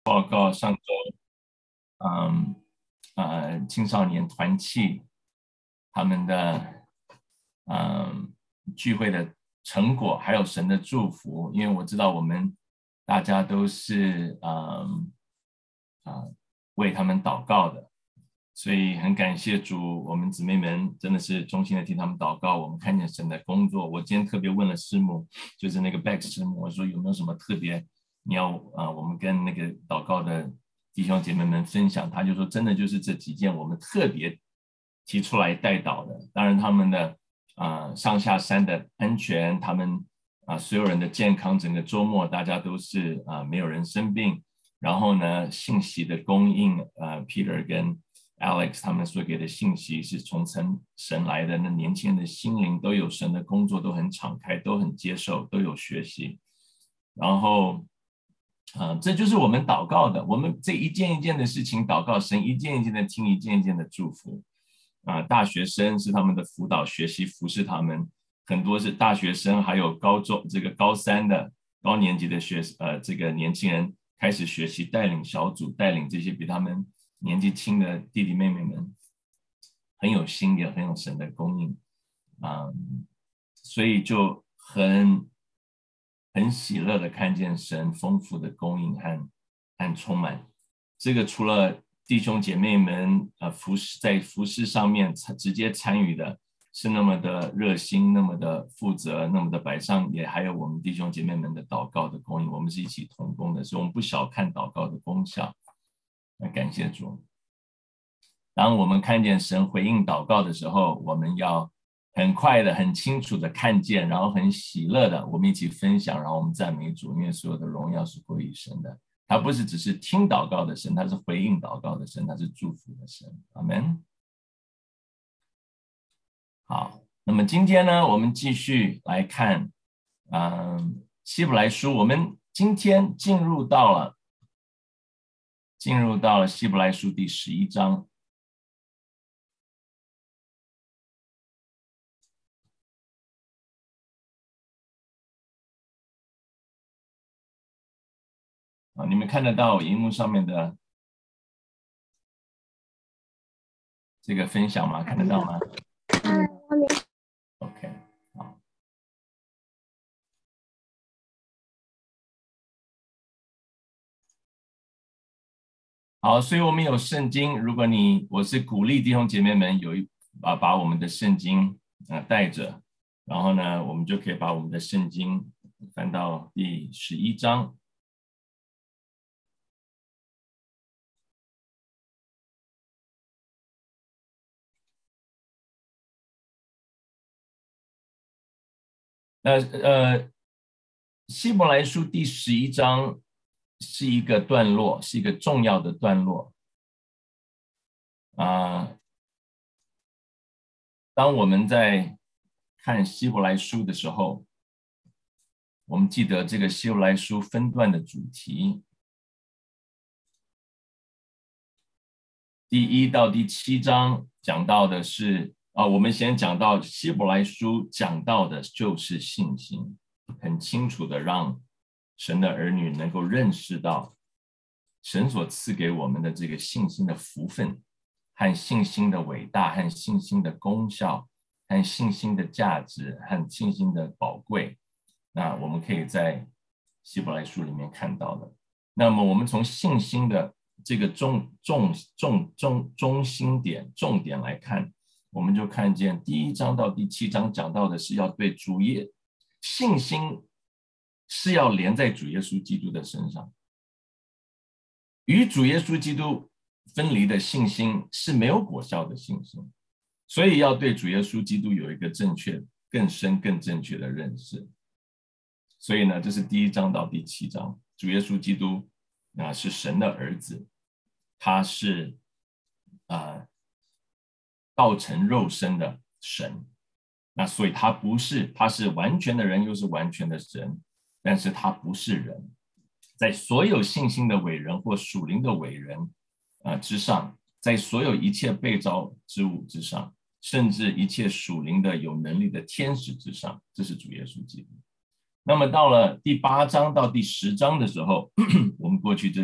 报告上周，青少年团契他们的聚会的成果，还有神的祝福。因为我知道我们大家都是为他们祷告的，所以很感谢主，我们姊妹们真的是衷心的替他们祷告。我们看见神的工作。我今天特别问了师母，就是那个 Beck 师母，我说有没有什么特别你要我们跟那个祷告的弟兄姐妹们分享？他就说真的就是这几件我们特别提出来代祷的。当然他们的上下山的安全，他们所有人的健康，整个周末大家都是没有人生病。然后呢，信息的供应，Peter 跟 Alex 他们所给的信息是从神来的，那年轻人的心灵都有神的工作，都很敞开，都很接受，都有学习。然后这就是我们祷告的，我们这一件一件的事情祷告，神一件一件的听，一件一件的祝福。大学生是他们的辅导学习服侍他们，很多是大学生，还有高三的高年级的这个年轻人开始学习带领小组，带领这些比他们年纪轻的弟弟妹妹们，很有心也很有神的供应所以就很喜乐的看见神丰富的供应和充满。这个除了弟兄姐妹们在服事上面直接参与的是那么的热心，那么的负责，那么的摆上，也还有我们弟兄姐妹们的祷告的供应，我们是一起同工的，所以我们不小看祷告的功效。感谢主。当我们看见神回应祷告的时候，我们要很快的、很清楚的看见，然后很喜乐的，我们一起分享，然后我们赞美主，因为所有的荣耀是归于神的。他不是只是听祷告的神，他是回应祷告的神，他是祝福的神。阿们。好，那么今天呢，我们继续来看希伯来书。我们今天进入到了希伯来书第11章。你们看得到荧幕上面的这个分享吗？看得到吗？OK， 好。好，所以我们有圣经。如果我是鼓励弟兄姐妹们把我们的圣经带着，然后呢，我们就可以把我们的圣经翻到第11章。希伯来书第11章是一个段落，是一个重要的段落当我们在看希伯来书的时候，我们记得这个希伯来书分段的主题，第1到第7章讲到的是我们先讲到希伯来书讲到的就是信心，很清楚的让神的儿女能够认识到神所赐给我们的这个信心的福分和信心的伟大和信心的功效和信心的价值和信心的宝贵，那我们可以在希伯来书里面看到的。那么我们从信心的这个中心点重点来看，我们就看见第1章到第7章讲到的是要对主耶信心是要连在主耶稣基督的身上，与主耶稣基督分离的信心是没有果效的信心，所以要对主耶稣基督有一个正确、更深、更正确的认识。所以呢，这是第1章到第7章，主耶稣基督是神的儿子，他是道成肉身的神，那所以他是完全的人，又是完全的神，但是他不是人。在所有信心的伟人或属灵的伟人之上，在所有一切被造之物之上，甚至一切属灵的有能力的天使之上，这是主耶稣基督。那么到了第8章到第10章的时候，我们过去这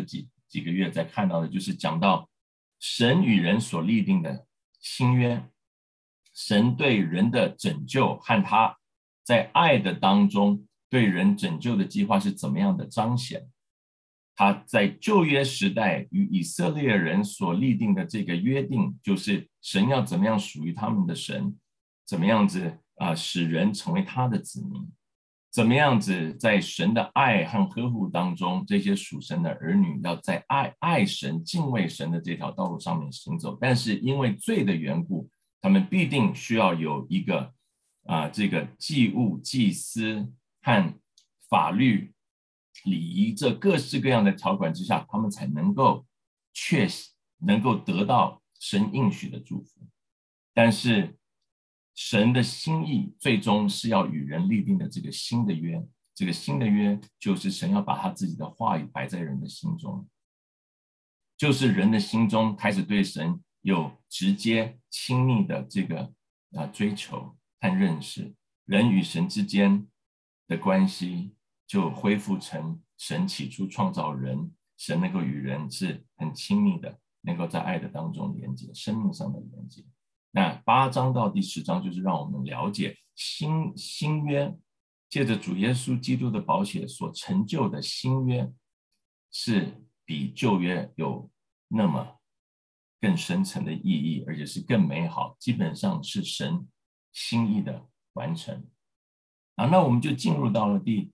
几个月在看到的，就是讲到神与人所立定的新约，神对人的拯救和他在爱的当中对人拯救的计划是怎么样的彰显。他在旧约时代与以色列人所立定的这个约定，就是神要怎么样属于他们的神，怎么样子使人成为他的子民，怎么样子在神的爱和呵护当中，这些属神的儿女要在爱神、敬畏神的这条道路上面行走。但是因为罪的缘故，他们必定需要有一个这个祭物、祭司和法律、礼仪这各式各样的条款之下，他们才能够能够得到神应许的祝福。但是神的心意最终是要与人立定的这个新的约，这个新的约就是神要把他自己的话语摆在人的心中，就是人的心中开始对神有直接亲密的这个追求和认识，人与神之间的关系就恢复成神起初创造人，神能够与人是很亲密的，能够在爱的当中连接，生命上的连接。那8章到第10章就是让我们了解新约，借着主耶稣基督的宝血所成就的新约，是比旧约有那么更深层的意义，而且是更美好，基本上是神心意的完成。那我们就进入到了第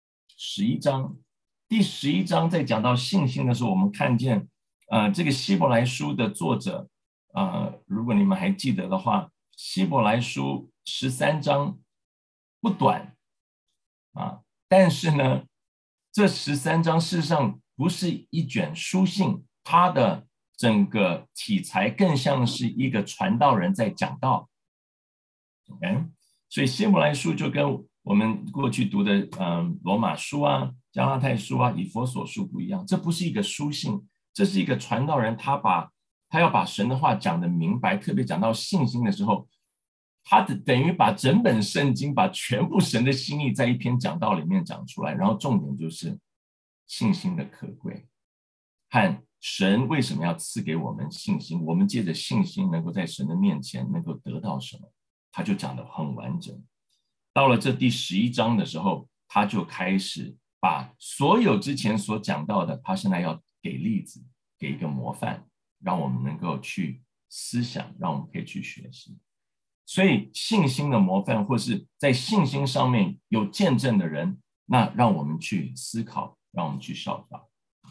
11章。第11章在讲到信心的时候，我们看见这个希伯来书的作者如果你们还记得的话，希伯来书13章不短但是呢，这13章事实上不是一卷书信，它的整个题材更像是一个传道人在讲道。OK， 所以希伯来书就跟我们过去读的罗马书加拉太书以弗所书不一样，这不是一个书信，这是一个传道人，他要把神的话讲得明白，特别讲到信心的时候，他等于把整本圣经，把全部神的心意在一篇讲道里面讲出来，然后重点就是信心的可贵和神为什么要赐给我们信心，我们借着信心能够在神的面前能够得到什么，他就讲得很完整。到了这第11章的时候，他就开始把所有之前所讲到的，他现在要给例子，给一个模范，让我们能够去思想，让我们可以去学习。所以信心的模范，或是在信心上面有见证的人，那让我们去思考，让我们去效法。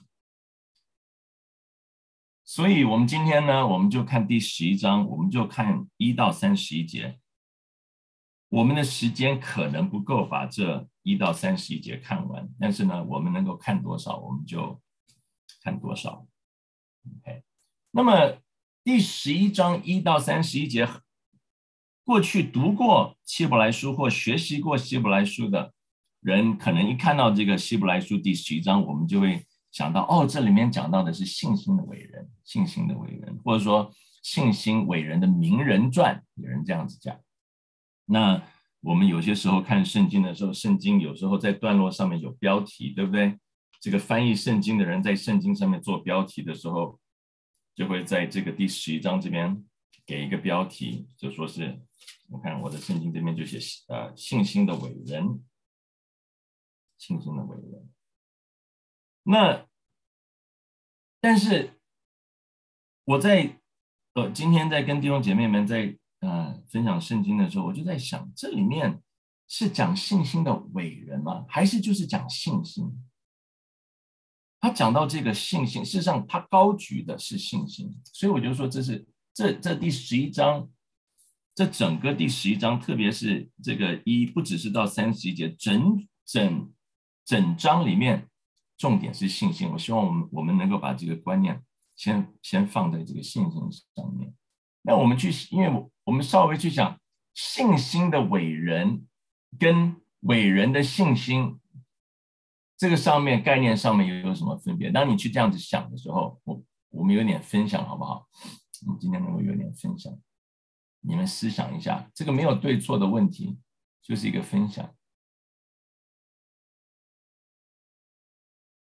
所以我们今天呢，我们就看第11章，我们就看1到31节。我们的时间可能不够把这1到31节看完，但是呢，我们能够看多少，我们就看多少。OK， 那么第11章1到31节，过去读过希伯来书或学习过希伯来书的人，可能一看到这个希伯来书第11章，我们就会想到，这里面讲到的是信心的伟人，信心的伟人，或者说信心伟人的名人传，有人这样子讲。那我们有些时候看圣经的时候，圣经有时候在段落上面有标题，对不对？这个翻译圣经的人在圣经上面做标题的时候，就会在这个第11章这边给一个标题，就说是，我看我的圣经这边就写信心的伟人，信心的伟人。那但是我在今天在跟弟兄姐妹们在分享圣经的时候，我就在想，这里面是讲信心的伟人吗？还是就是讲信心？他讲到这个信心，事实上他高举的是信心，所以我就说这第11章，这整个第11章，特别是这个不只是到31节，整章里面重点是信心。我希望我们能够把这个观念先放在这个信心上面。那我们因为我们稍微去想信心的伟人跟伟人的信心，这个上面概念上面有什么分别？当你去这样子想的时候，我们有点分享好不好？我们今天能够有点分享，你们思想一下，这个没有对错的问题，就是一个分享。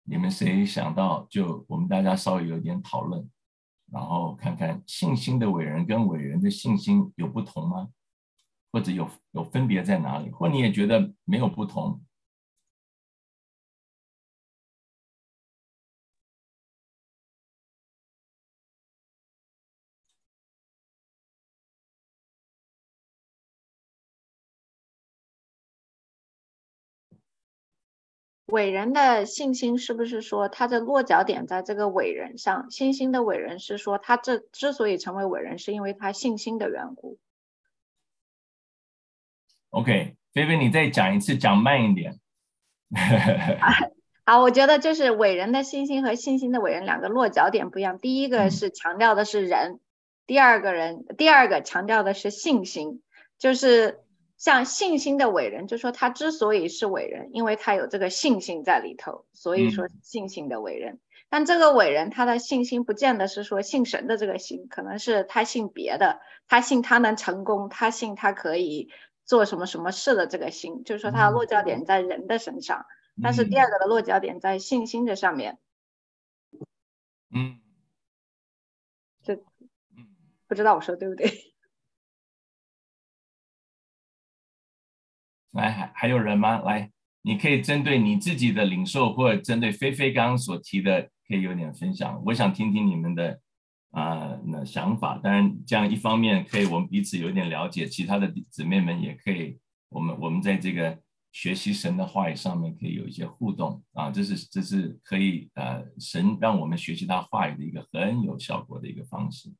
你们谁想到，就我们大家稍微有点讨论，然后看看信心的伟人跟伟人的信心有不同吗？或者有分别在哪里？或你也觉得没有不同？ 伟人的信心是不是说他的落脚点在这个伟人上？信心的伟人是说他这之所以成为伟人，是因为他信心的缘故。 OK，菲菲，你再讲一次，讲慢一点。 好，我觉得就是伟人的信心和信心的伟人两个落脚点不一样。第一个是强调的是人，第二个强调的是信心，就是像信心的伟人，就说他之所以是伟人，因为他有这个信心在里头，所以说信心的伟人。但这个伟人他的信心不见得是说信神的这个信，可能是他信别的，他信他能成功，他信他可以做什么什么事的这个信，就是说他的落脚点在人的身上。但是第二个的落脚点在信心的上面， 嗯这不知道我说对不对？ 来，还有人吗？来，你可以针对你自己的领受，或者针对菲菲刚刚所提的，可以有点分享。我想听听你们的想法。当然，这样一方面可以我们彼此有点了解，其他的姊妹们也可以，我们在这个学习神的话语上面可以有一些互动啊，这是可以神让我们学习他话语的一个很有效果的一个方式。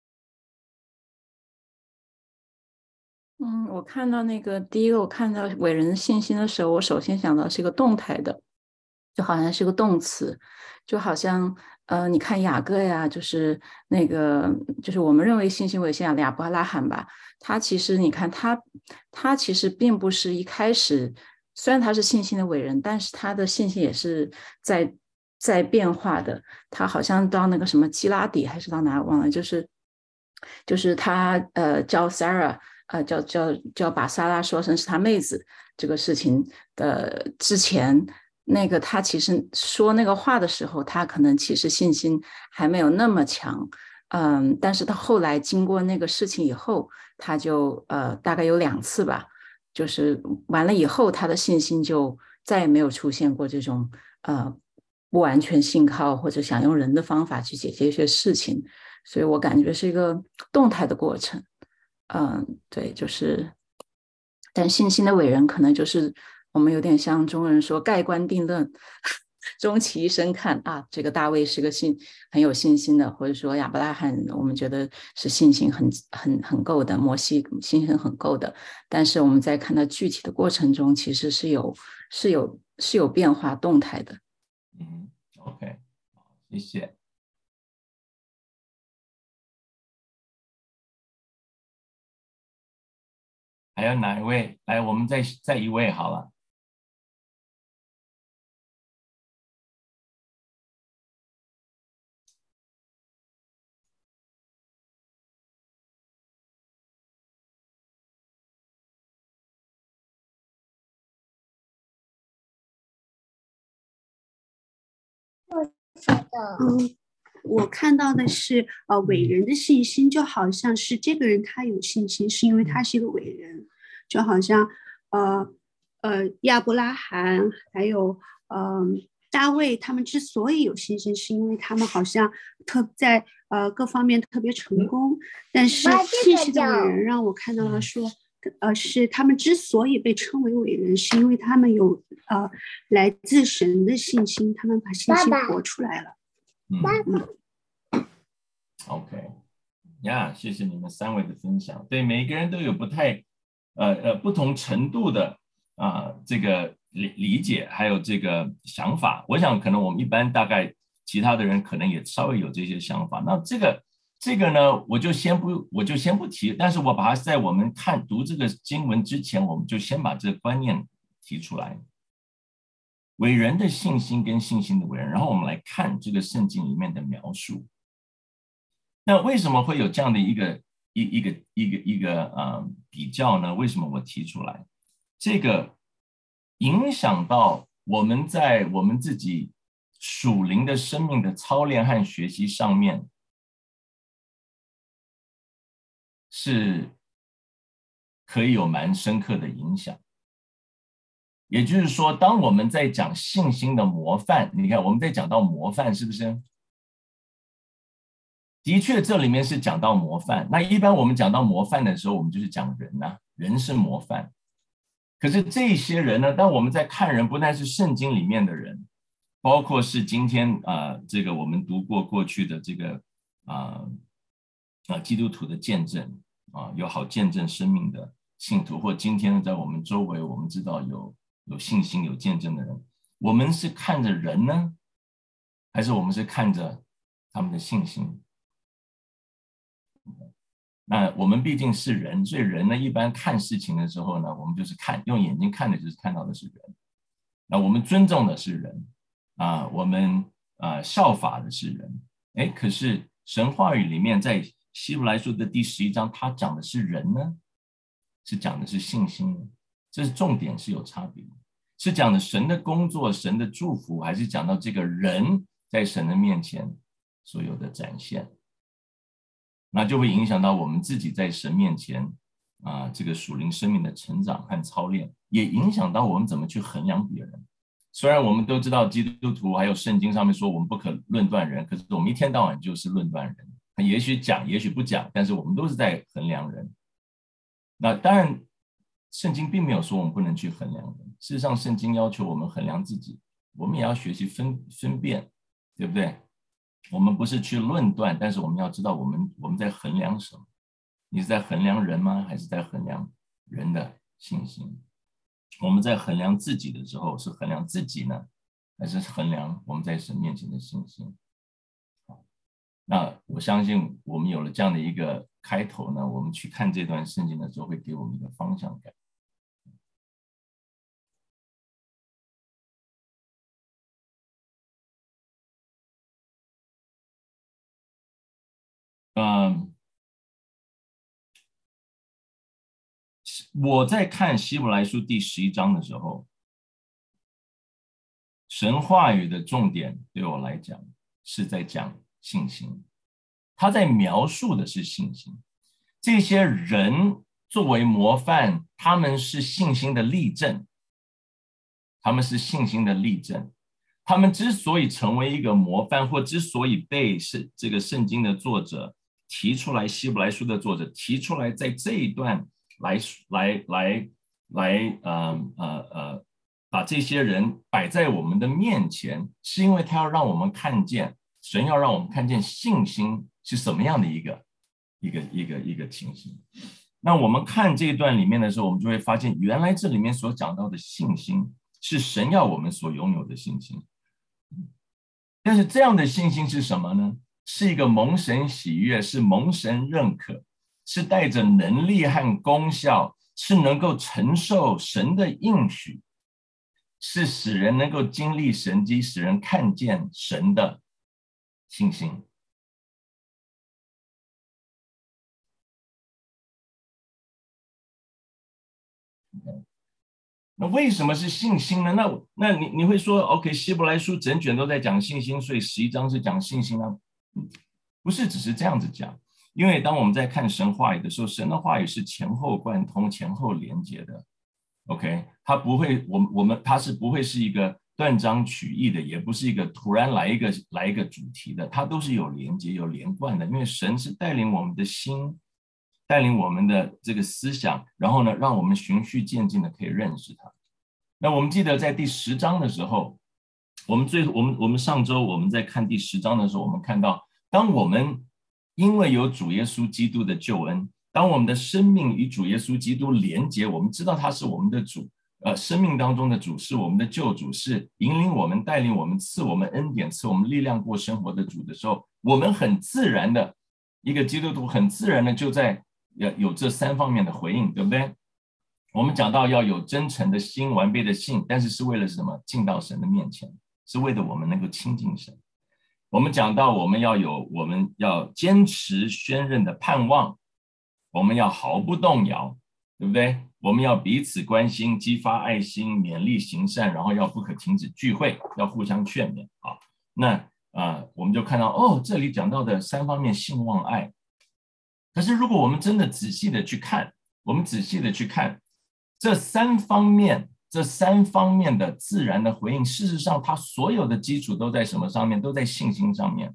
我看到那个第一个，我看到伟人信心的时候，我首先想到是一个动态的，就好像是个动词，就好像你看雅各呀，就是那个就是我们认为信心为先亚伯拉罕吧，他其实你看他其实并不是一开始，虽然他是信心的伟人，但是他的信心也是在变化的。他好像到那个什么基拉底还是到哪忘了，就是他叫 Sarah。叫把莎拉说成是他妹子这个事情的之前，那个他其实说那个话的时候，他可能其实信心还没有那么强，但是他后来经过那个事情以后，他就大概有2次吧，就是完了以后，他的信心就再也没有出现过这种不完全信靠或者想用人的方法去解决一些事情，所以我感觉是一个动态的过程。对，就是，但信心的伟人可能就是我们有点像中国人说盖棺定论，终其一生看啊，这个大卫是个很有信心的，或者说亚伯拉罕，我们觉得是信心很够的，摩西信心很够的，但是我们在看到具体的过程中，其实是有变化动态的。 OK， 谢谢。还有哪一位？来，我们再一位好了。 我看到的是，伟人的信心就好像是这个人他有信心，是因为他是一个伟人，就好像亚伯拉罕还有大卫他们之所以有信心，是因为他们好像在各方面特别成功，但是信心的伟人让我看到了说。是他们之所以被称为伟人，是因为他们有来自神的信心，他们把信心活出来了。 OK， 呀，谢谢你们3位的分享。对，每一个人都有不同程度的这个理解，还有这个想法。我想可能我们一般大概其他的人可能也稍微有这些想法。那这个呢，我就先不提，但是我把它在我们读这个经文之前，我们就先把这个观念提出来。伟人的信心跟信心的伟人，然后我们来看这个圣经里面的描述。那为什么会有这样的一个比较呢？为什么我提出来？这个影响到我们在我们自己属灵的生命的操练和学习上面是可以有蛮深刻的影响。也就是说，当我们在讲信心的模范，你看我们在讲到模范，是不是？的确，这里面是讲到模范。那一般我们讲到模范的时候，我们就是讲人啊，人是模范。可是这些人呢，当我们在看人，不但是圣经里面的人，包括是今天这个我们读过去的这个基督徒的见证有好见证生命的信徒，或今天在我们周围，我们知道有信心、有见证的人，我们是看着人呢，还是我们是看着他们的信心？那我们毕竟是人，所以人呢，一般看事情的时候呢，我们就是用眼睛看的，就是看到的是人。那我们尊重的是人我们效法的是人。可是神话语里面，在希伯来书的第11章，他讲的是人呢，是讲的是信心呢？这是重点是有差别的，是讲的神的工作、神的祝福，还是讲到这个人在神的面前所有的展现？那就会影响到我们自己在神面前这个属灵生命的成长和操练，也影响到我们怎么去衡量别人。虽然我们都知道基督徒还有圣经上面说我们不可论断人，可是我们一天到晚就是论断人，也许讲也许不讲，但是我们都是在衡量人。那当然圣经并没有说我们不能去衡量人，事实上圣经要求我们衡量自己，我们也要学习分辨，对不对？我们不是去论断，但是我们要知道我们在衡量什么。你是在衡量人吗？还是在衡量人的信心？我们在衡量自己的时候，是衡量自己呢，还是衡量我们在神面前的信心？那我相信我们有了这样的一个开头呢，我们去看这段圣经的时候，会给我们一个方向感。我在看希伯来书第11章的时候，神话语的重点对我来讲是在讲信心，他在描述的是信心。这些人作为模范，他们是信心的例证，他们是信心的例证。他们之所以成为一个模范，或之所以被这个圣经的作者提出来，希伯来书的作者提出来，在这一段把这些人摆在我们的面前，是因为他要让我们看见，神要让我们看见信心是什么样的一个情形。那我们看这一段里面的时候，我们就会发现，原来这里面所讲到的信心是神要我们所拥有的信心。但是这样的信心是什么呢？是一个蒙神喜悦，是蒙神认可，是带着能力和功效，是能够承受神的应许，是使人能够经历神迹，使人看见神的信心。那为什么是信心呢？那你会说 OK， 希伯来书整卷都在讲信心，所以11章是讲信心呢？不是只是这样子讲，因为当我们在看神话语的时候，神的话语是前后贯通、前后连结的。OK， 它不会，它是不会是一个断章取义的，也不是一个突然来一个主题的，它都是有连结、有连贯的。因为神是带领我们的心，带领我们的这个思想，然后呢，让我们循序渐进的可以认识它。那我们记得在第10章的时候，我们上周我们在看第10章的时候，我们看到，当我们因为有主耶稣基督的救恩，当我们的生命与主耶稣基督连结，我们知道他是我们的主，生命当中的主，是我们的救主，是引领我们、带领我们、赐我们恩典、赐我们力量过生活的主的时候，我们很自然的，一个基督徒很自然的就在有这3方面的回应，对不对？我们讲到要有真诚的心、完备的信，但是是为了什么？进到神的面前，是为了我们能够亲近神。我们讲到我们要坚持宣认的盼望，我们要毫不动摇，对不对？我们要彼此关心，激发爱心，勉励行善，然后要不可停止聚会，要互相劝勉。 那我们就看到这里讲到的3方面信望爱。可是如果我们真的仔细的去看，这3方面的自然的回应，事实上它所有的基础都在什么上面？都在信心上面。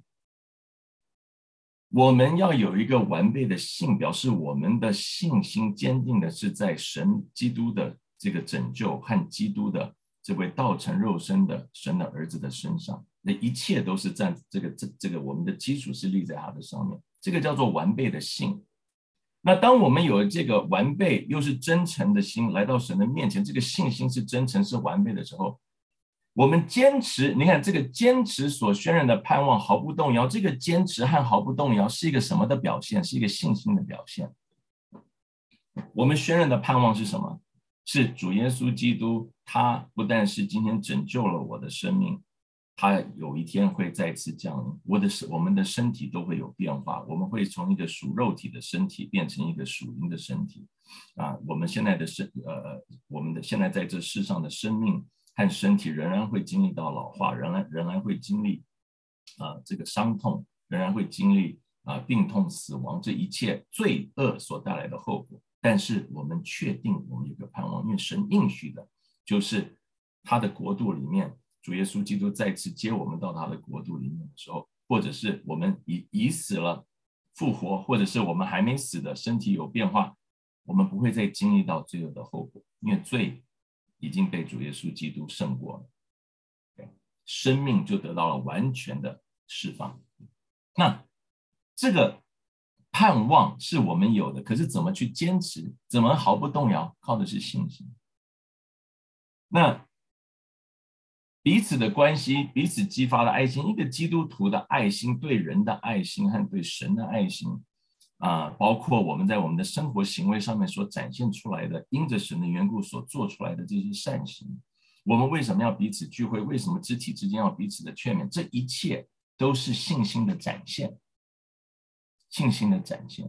我们要有一个完备的信，表示我们的信心坚定的是在神基督的这个拯救和基督的这位道成肉身的神的儿子的身上，那一切都是在这个我们的基础是立在他的上面，这个叫做完备的信。那当我们有这个完备又是真诚的心来到神的面前，这个信心是真诚是完备的时候，我们坚持，你看这个坚持所渲染的盼望毫不动摇，这个坚持和毫不动摇是一个什么的表现？是一个信心的表现。我们渲染的盼望是什么？是主耶稣基督，他不但是今天拯救了我的生命，他有一天会再次降临，我们的身体都会有变化，我们会从一个属肉体的身体变成一个属灵的身体我们现在的现在在这世上的生命和身体仍然会经历到老化，仍然会经历这个伤痛，仍然会经历病痛、死亡，这一切罪恶所带来的后果。但是我们确定我们有个盼望，因为神应许的就是他的国度里面，主耶稣基督再次接我们到他的国度里面的时候，或者是我们已死了复活，或者是我们还没死的身体有变化，我们不会再经历到罪恶的后果，因为罪已经被主耶稣基督胜过了，生命就得到了完全的释放。那这个盼望是我们有的，可是怎么去坚持，怎么毫不动摇？靠的是信心。那彼此的关系，彼此激发的爱心，一个基督徒的爱心，对人的爱心和对神的爱心包括我们在我们的生活行为上面所展现出来的，因着神的缘故所做出来的这些善行。我们为什么要彼此聚会？为什么肢体之间要彼此的劝勉？这一切都是信心的展现。信心的展现。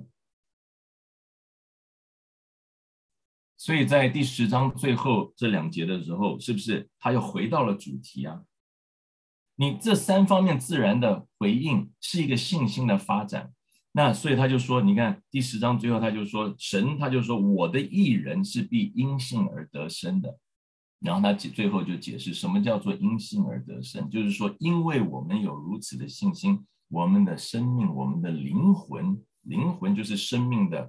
所以在第10章最后这2节的时候，是不是他又回到了主题啊？你这3方面自然的回应是一个信心的发展。那所以他就说，你看第10章最后他就说，神他就说，我的义人是必因信而得生的。然后他最后就解释什么叫做因信而得生，就是说因为我们有如此的信心，我们的生命，我们的灵魂就是生命的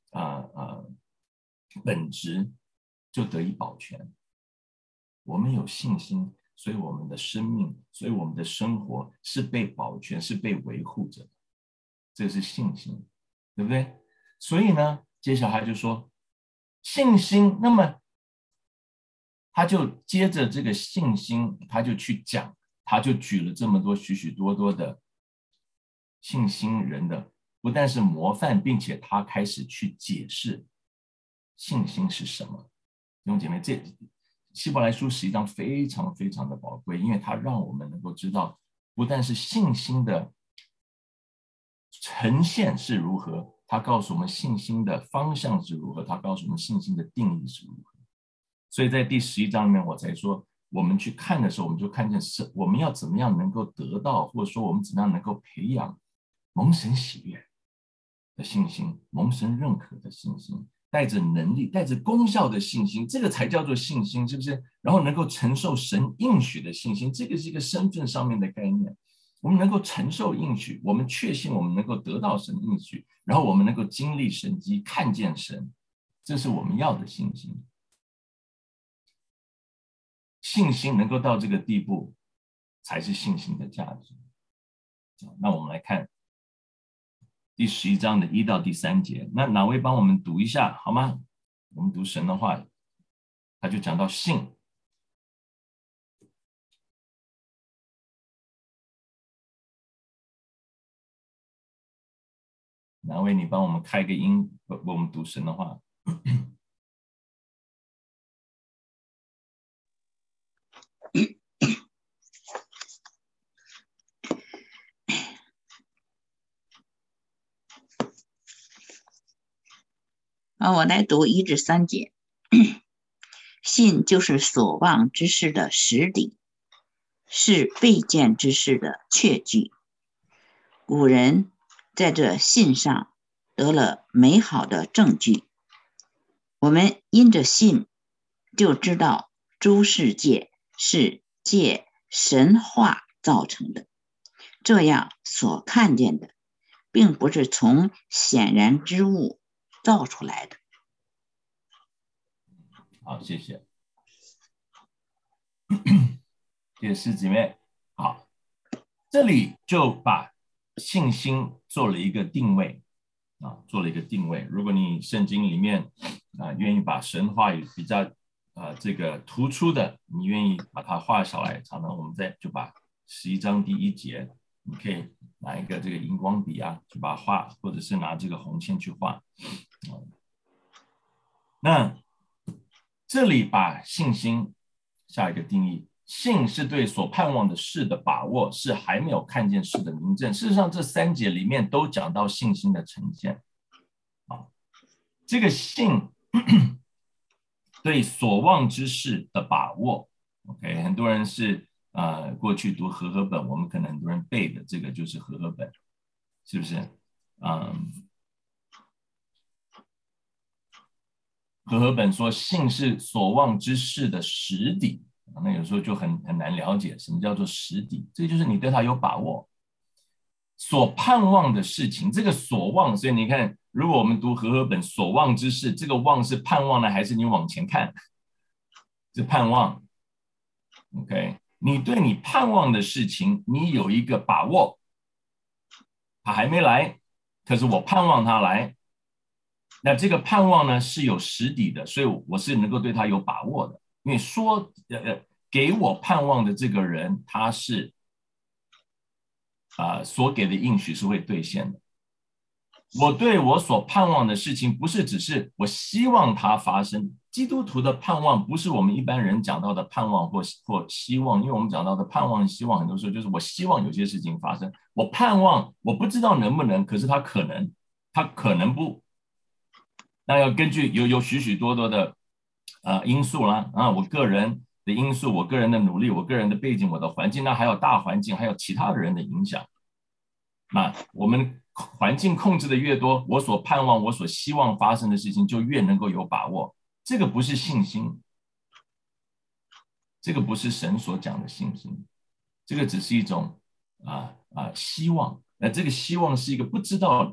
本质就得以保全。我们有信心，所以我们的生命，所以我们的生活是被保全，是被维护着的，这是信心，对不对？所以呢，接下来就说信心，那么他就接着这个信心，他就去讲，他就举了这么多许许多多的信心人的，不但是模范，并且他开始去解释信心是什么。弟兄姐妹，这希伯来书11章非常非常的宝贵，因为它让我们能够知道，不但是信心的呈现是如何，它告诉我们信心的方向是如何，它告诉我们信心的定义是如何。所以在第11章里面，我才说，我们去看的时候，我们就看见是我们要怎么样能够得到，或者说我们怎么样能够培养蒙神喜悦的信心，蒙神认可的信心，带着能力、带着功效的信心，这个才叫做信心，是不是？然后能够承受神应许的信心，这个是一个身份上面的概念。我们能够承受应许，我们确信我们能够得到神应许，然后我们能够经历神迹，看见神，这是我们要的信心。信心能够到这个地步，才是信心的价值。那我们来看第11章的1到第3节，那哪位帮我们读一下好吗？我们读神的话，他就讲到信。哪位你帮我们开个音，为我们读神的话。 我来读1至3节。信就是所望之事的实底， 是未见之事的确据。古人在这信上得了美好的证据，我们因着信就知道诸世界是借神话造成的，这样所看见的并不是从显然之物造出来的。 好，谢谢。谢谢师姊妹。好，这里就把信心做了一个定位做了一个定位。如果你圣经里面愿意把神话语比较这个突出的，你愿意把它画下来，常常我们就把11章第1节，你可以拿一个这个荧光笔去把它画，或者是拿这个红线去画。那这里把信心下一个定义，信是对所盼望的事的把握，是还没有看见事的明证。事实上这3节里面都讲到信心的呈现。这个信对所望之事的把握 OK， 很多人是过去读和合本，我们可能很多人背的这个就是和合本，是不是？和合本说信是所望之事的实底，那有时候就很难了解什么叫做实底，这就是你对它有把握。所盼望的事情，这个所望，所以你看，如果我们读和合本所望之事，这个望是盼望呢，还是你往前看？是盼望。OK， 你对你盼望的事情，你有一个把握，它还没来，可是我盼望它来。那这个盼望呢是有实底的，所以我是能够对他有把握的。因为说给我盼望的这个人，他是所给的应许是会兑现的。我对我所盼望的事情，不是只是我希望它发生。基督徒的盼望不是我们一般人讲到的盼望或希望，因为我们讲到的盼望希望很多时候就是我希望有些事情发生，我盼望我不知道能不能，可是它可能不。那要根据有许许多多的因素啦我个人的因素，我个人的努力，我个人的背景，我的环境，那还有大环境，还有其他的人的影响。那我们环境控制的越多，我所盼望我所希望发生的事情就越能够有把握。这个不是信心，这个不是神所讲的信心，这个只是一种希望。这个希望是一个不知道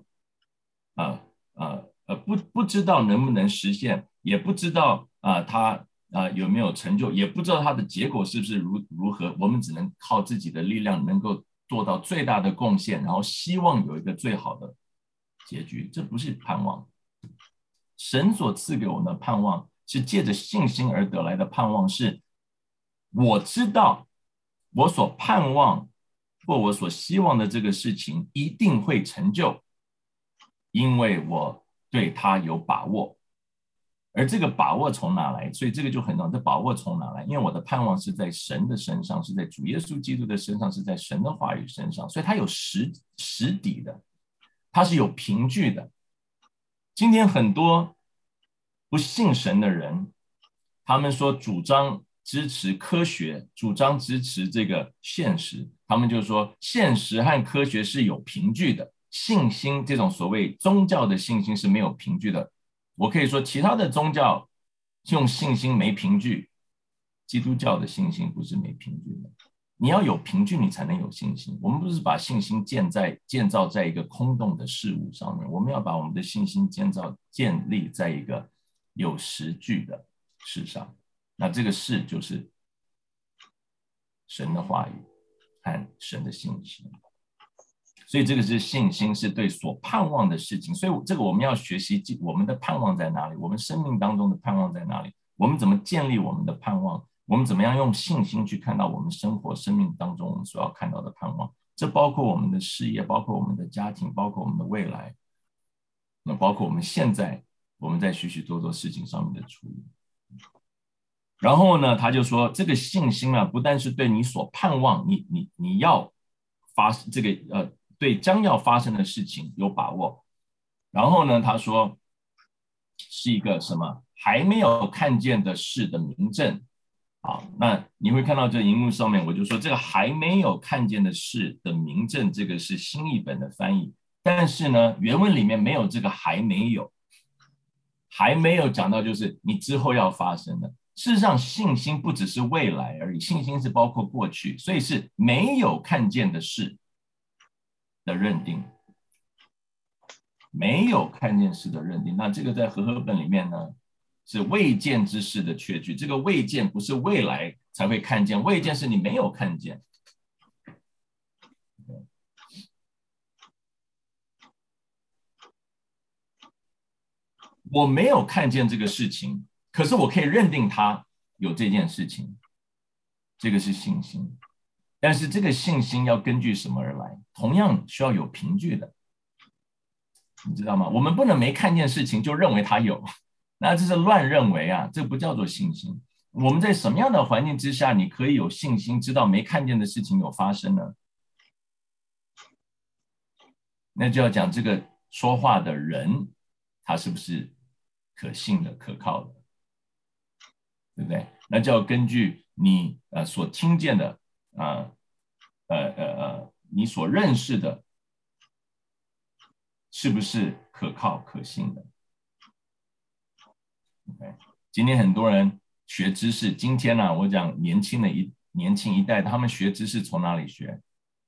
不知道能不能实现，也不知道他有没有成就，也不知道他的结果是不是如何，我们只能靠自己的力量能够做到最大的贡献，然后希望有一个最好的结局。这不是盼望。神所赐给我们的盼望是借着信心而得来的盼望，是我知道我所盼望或我所希望的这个事情一定会成就，因为我对他有把握。而这个把握从哪来？所以这个就很重要，这把握从哪来？因为我的盼望是在神的身上，是在主耶稣基督的身上，是在神的话语身上，所以它有实底的，它是有凭据的。今天很多不信神的人，他们说主张支持科学，主张支持这个现实，他们就说现实和科学是有凭据的，信心这种所谓宗教的信心是没有凭据的。我可以说其他的宗教用信心没凭据，基督教的信心不是没凭据的。你要有凭据你才能有信心，我们不是把信心建造在一个空洞的事物上面，我们要把我们的信心建立在一个有实据的事上。那这个事就是神的话语和神的信心。所以这个是信心，是对所盼望的事情。所以这个我们要学习我们的盼望在哪里，我们生命当中的盼望在哪里，我们怎么建立我们的盼望，我们怎么样用信心去看到我们生命当中我们所要看到的盼望。这包括我们的事业，包括我们的家庭，包括我们的未来，那包括我们现在我们在许许多多事情上面的处理。然后呢，他就说这个信心不但是对你所盼望你要发这个对将要发生的事情有把握，然后呢，他说是一个什么还没有看见的事的明证好，那你会看到这荧幕上面，我就说这个还没有看见的事的明证，这个是新译本的翻译，但是呢，原文里面没有这个还没有，还没有讲到就是你之后要发生的。事实上，信心不只是未来而已，信心是包括过去，所以是没有看见的事的认定，没有看见事的认定。那这个在和合本里面呢？是未见之事的确据，这个未见不是未来才会看见，未见是你没有看见。我没有看见这个事情，可是我可以认定它有这件事情，这个是信心。但是这个信心要根据什么而来？同样需要有凭据的，你知道吗？我们不能没看见事情就认为它有。那这是乱认为啊，这不叫做信心。我们在什么样的环境之下，你可以有信心知道没看见的事情有发生呢？那就要讲这个说话的人，他是不是可信的、可靠的，对不对？那就要根据你所听见的你所认识的，是不是可靠、可信的？Okay. 今天很多人学知识，今天呢，我讲年轻一代，他们学知识从哪里学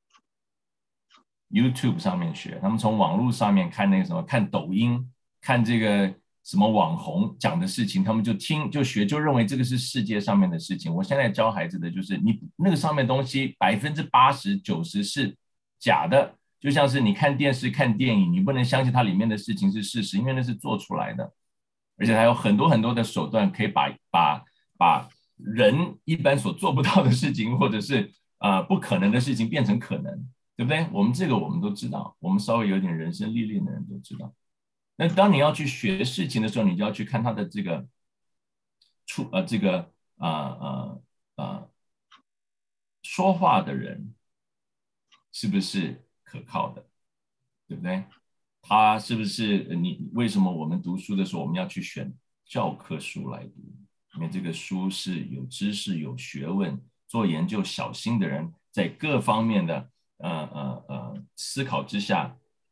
？YouTube 上面学，他们从网络上面看那个什么，看抖音，看这个什么网红讲的事情，他们就听就学，就认为这个是世界上面的事情。我现在教孩子的就是，你那个上面东西80%、90%是假的，就像是你看电视、看电影，你不能相信它里面的事情是事实，因为那是做出来的。而且还有很多很多的手段可以把人一般所做不到的事情，或者是不可能的事情变成可能，对不对？我们都知道，我们稍微有点人生历练的人都知道。那当你要去学事情的时候，你就要去看他的这个说话的人是不是可靠的，对不对？他是不是你？为什么我们读书的时候，我们要去选教科书来读？因为这个书是有知识、有学问、做研究小心的人，在各方面的思考之下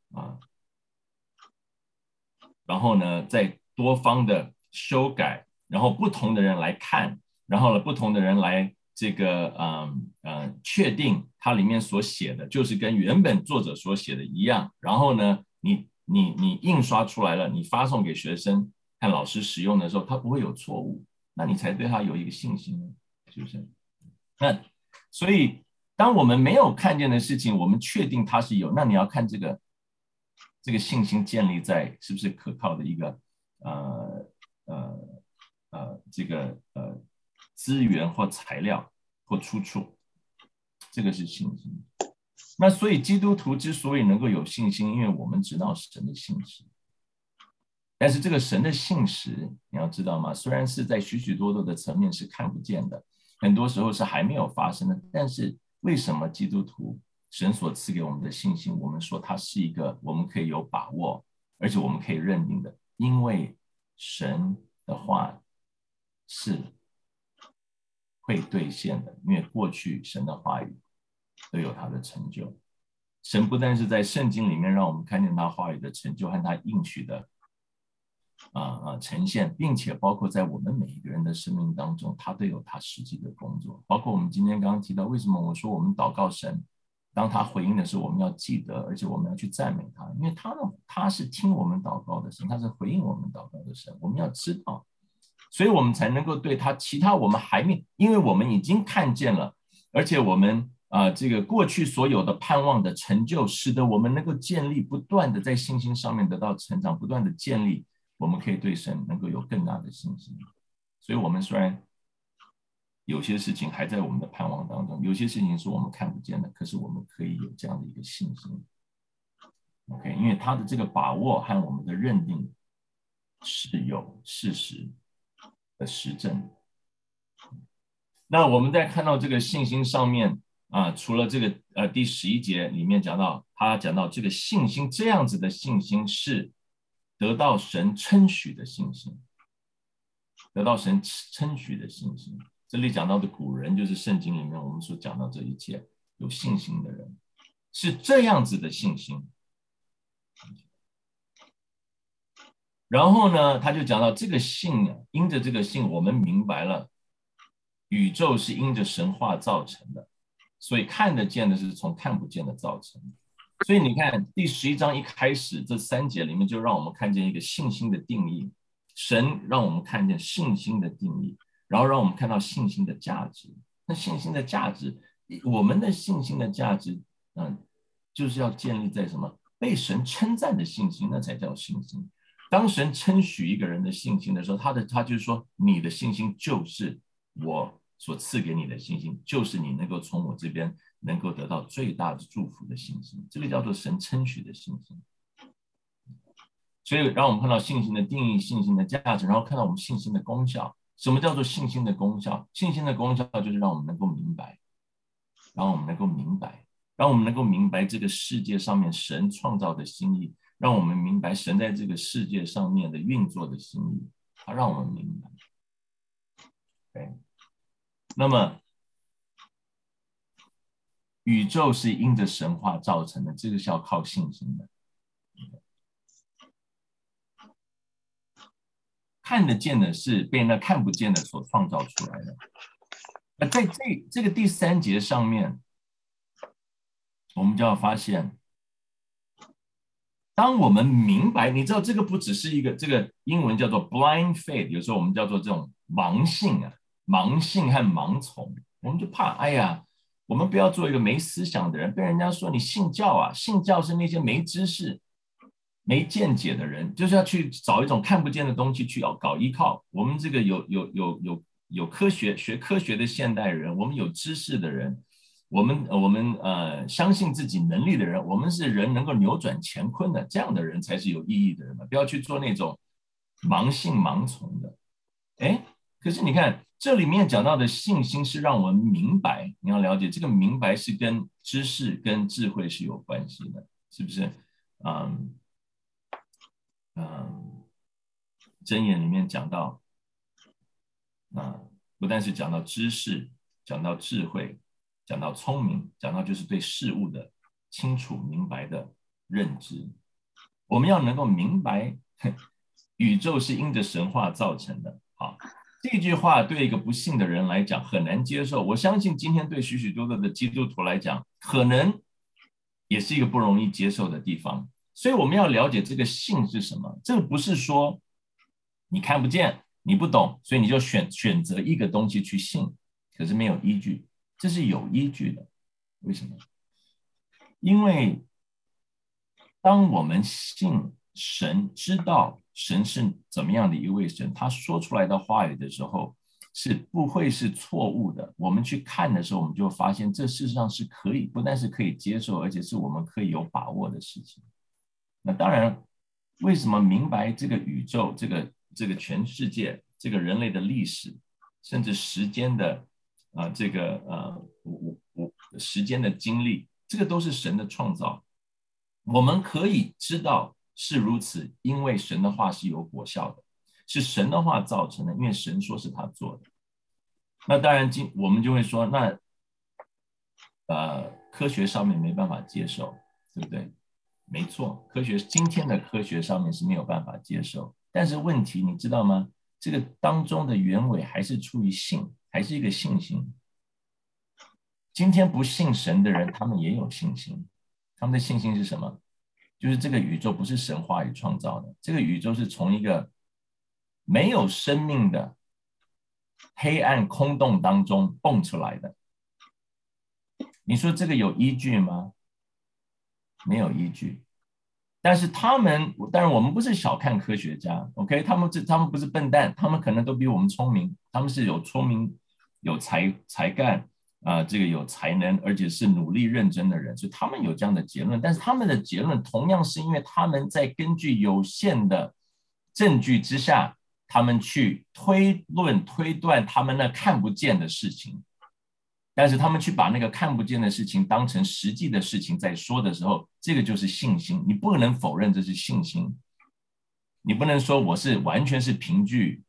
然后呢，在多方的修改，然后不同的人来看，然后呢，不同的人来这个确定它里面所写的就是跟原本作者所写的一样，然后呢，你印刷出来了，你发送给学生看老师使用的时候，它不会有错误，那你才对它有一个信心呢，是不是？那所以当我们没有看见的事情，我们确定它是有，那你要看这个信心建立在是不是可靠的一个资源或材料或出处，这个是信心。那所以基督徒之所以能够有信心，因为我们知道神的信实。但是这个神的信实，你要知道吗？虽然是在许许多多的层面是看不见的，很多时候是还没有发生的，但是为什么基督徒神所赐给我们的信心，我们说它是一个我们可以有把握，而且我们可以认定的，因为神的话是会兑现的，因为过去神的话语都有他的成就。神不但是在圣经里面让我们看见他话语的成就和他应许的呈现，并且包括在我们每一个人的生命当中，他都有他实际的工作。包括我们今天刚刚提到，为什么我说我们祷告神，当他回应的时候，我们要记得，而且我们要去赞美他，因为他是听我们祷告的神，他是回应我们祷告的神，我们要知道，所以我们才能够对他其他我们还没，因为我们已经看见了，而且我们这个过去所有的盼望的成就，使得我们能够建立不断的在信心上面得到成长，不断的建立，我们可以对神能够有更大的信心。所以我们虽然有些事情还在我们的盼望当中，有些事情是我们看不见的，可是我们可以有这样的一个信心。OK， 因为他的这个把握和我们的认定是有事实的实证。那我们在看到这个信心上面除了这个第11节里面讲到这个信心，这样子的信心是得到神称许的信心，得到神称许的信心。 这里讲到的古人，就是圣经里面我们所讲到这一切有信心的人，是这样子的信心。然后呢，他就讲到这个信啊，因着这个信，我们明白了宇宙是因着神话造成的，所以看得见的是从看不见的造成的。所以你看第11章一开始这3节里面就让我们看见一个信心的定义，神让我们看见信心的定义，然后让我们看到信心的价值。那信心的价值，我们的信心的价值，就是要建立在什么？被神称赞的信心，那才叫信心。当神称许一个人的信心的时候，他就是说，你的信心就是我所赐给你的信心，就是你能够从我这边能够得到最大的祝福的信心，这个叫做神称许的信心。所以让我们看到信心的定义、信心的价值，然后看到我们信心的功效。什么叫做信心的功效？信心的功效就是让我们能够明白，让我们能够明白，让我们能够明白这个世界上面神创造的心意，让我们明白神在这个世界上面的运作的心意，他让我们明白。Okay? 那么宇宙是因着神话造成的，这个是要靠信心的。看得见的是被那看不见的所创造出来的。而在这个第3节上面，我们就要发现，当我们明白，你知道这个不只是一个，这个英文叫做 blind faith， 有时候我们叫做这种盲信啊，盲信和盲从，我们就怕，哎呀，我们不要做一个没思想的人，被人家说你信教啊，信教是那些没知识、没见解的人，就是要去找一种看不见的东西去搞依靠。我们这个有科学学科学的现代人，我们有知识的人，我们相信自己能力的人，我们是人能够扭转乾坤的，这样的人才是有意义的人嘛，不要去做那种盲信盲从的。哎，可是你看这里面讲到的信心是让我们明白，你要了解这个明白是跟知识跟智慧是有关系的，是不是？箴言里面讲到，不但是讲到知识，讲到智慧，讲到聪明，讲到就是对事物的清楚明白的认知。我们要能够明白宇宙是因着神话造成的。好，这句话对一个不信的人来讲很难接受，我相信今天对许许多多的基督徒来讲，可能也是一个不容易接受的地方。所以我们要了解这个信是什么，这个不是说你看不见你不懂，所以你就选择一个东西去信，可是没有依据，这是有依据的。为什么？因为当我们信神，知道神是怎么样的一位神，他说出来的话语的时候是不会是错误的。我们去看的时候，我们就发现这事实上是可以，不但是可以接受，而且是我们可以有把握的事情。那当然，为什么明白这个宇宙、这个全世界、这个人类的历史，甚至时间的时间的经历，这个都是神的创造。我们可以知道是如此，因为神的话是有果效的，是神的话造成的，因为神说是他做的。那当然，我们就会说，那科学上面没办法接受，对不对？没错，今天的科学上面是没有办法接受，但是问题你知道吗？这个当中的原委还是出于信，还是一个信心。今天不信神的人，他们也有信心，他们的信心是什么？就是这个宇宙不是神话语创造的，这个宇宙是从一个没有生命的黑暗空洞当中蹦出来的。你说这个有依据吗？没有依据。但是当然我们不是小看科学家 ，OK？ 他们不是笨蛋，他们可能都比我们聪明，他们是有聪明、有才干这个有才能，而且是努力认真的人，所以他们有这样的结论。但是他们的结论同样是因为他们在根据有限的证据之下，他们去推断他们那看不见的事情。但是他们去把那个看不见的事情当成实际的事情在说的时候，这个就是信心。你不能否认这是信心，你不能说我是完全是凭据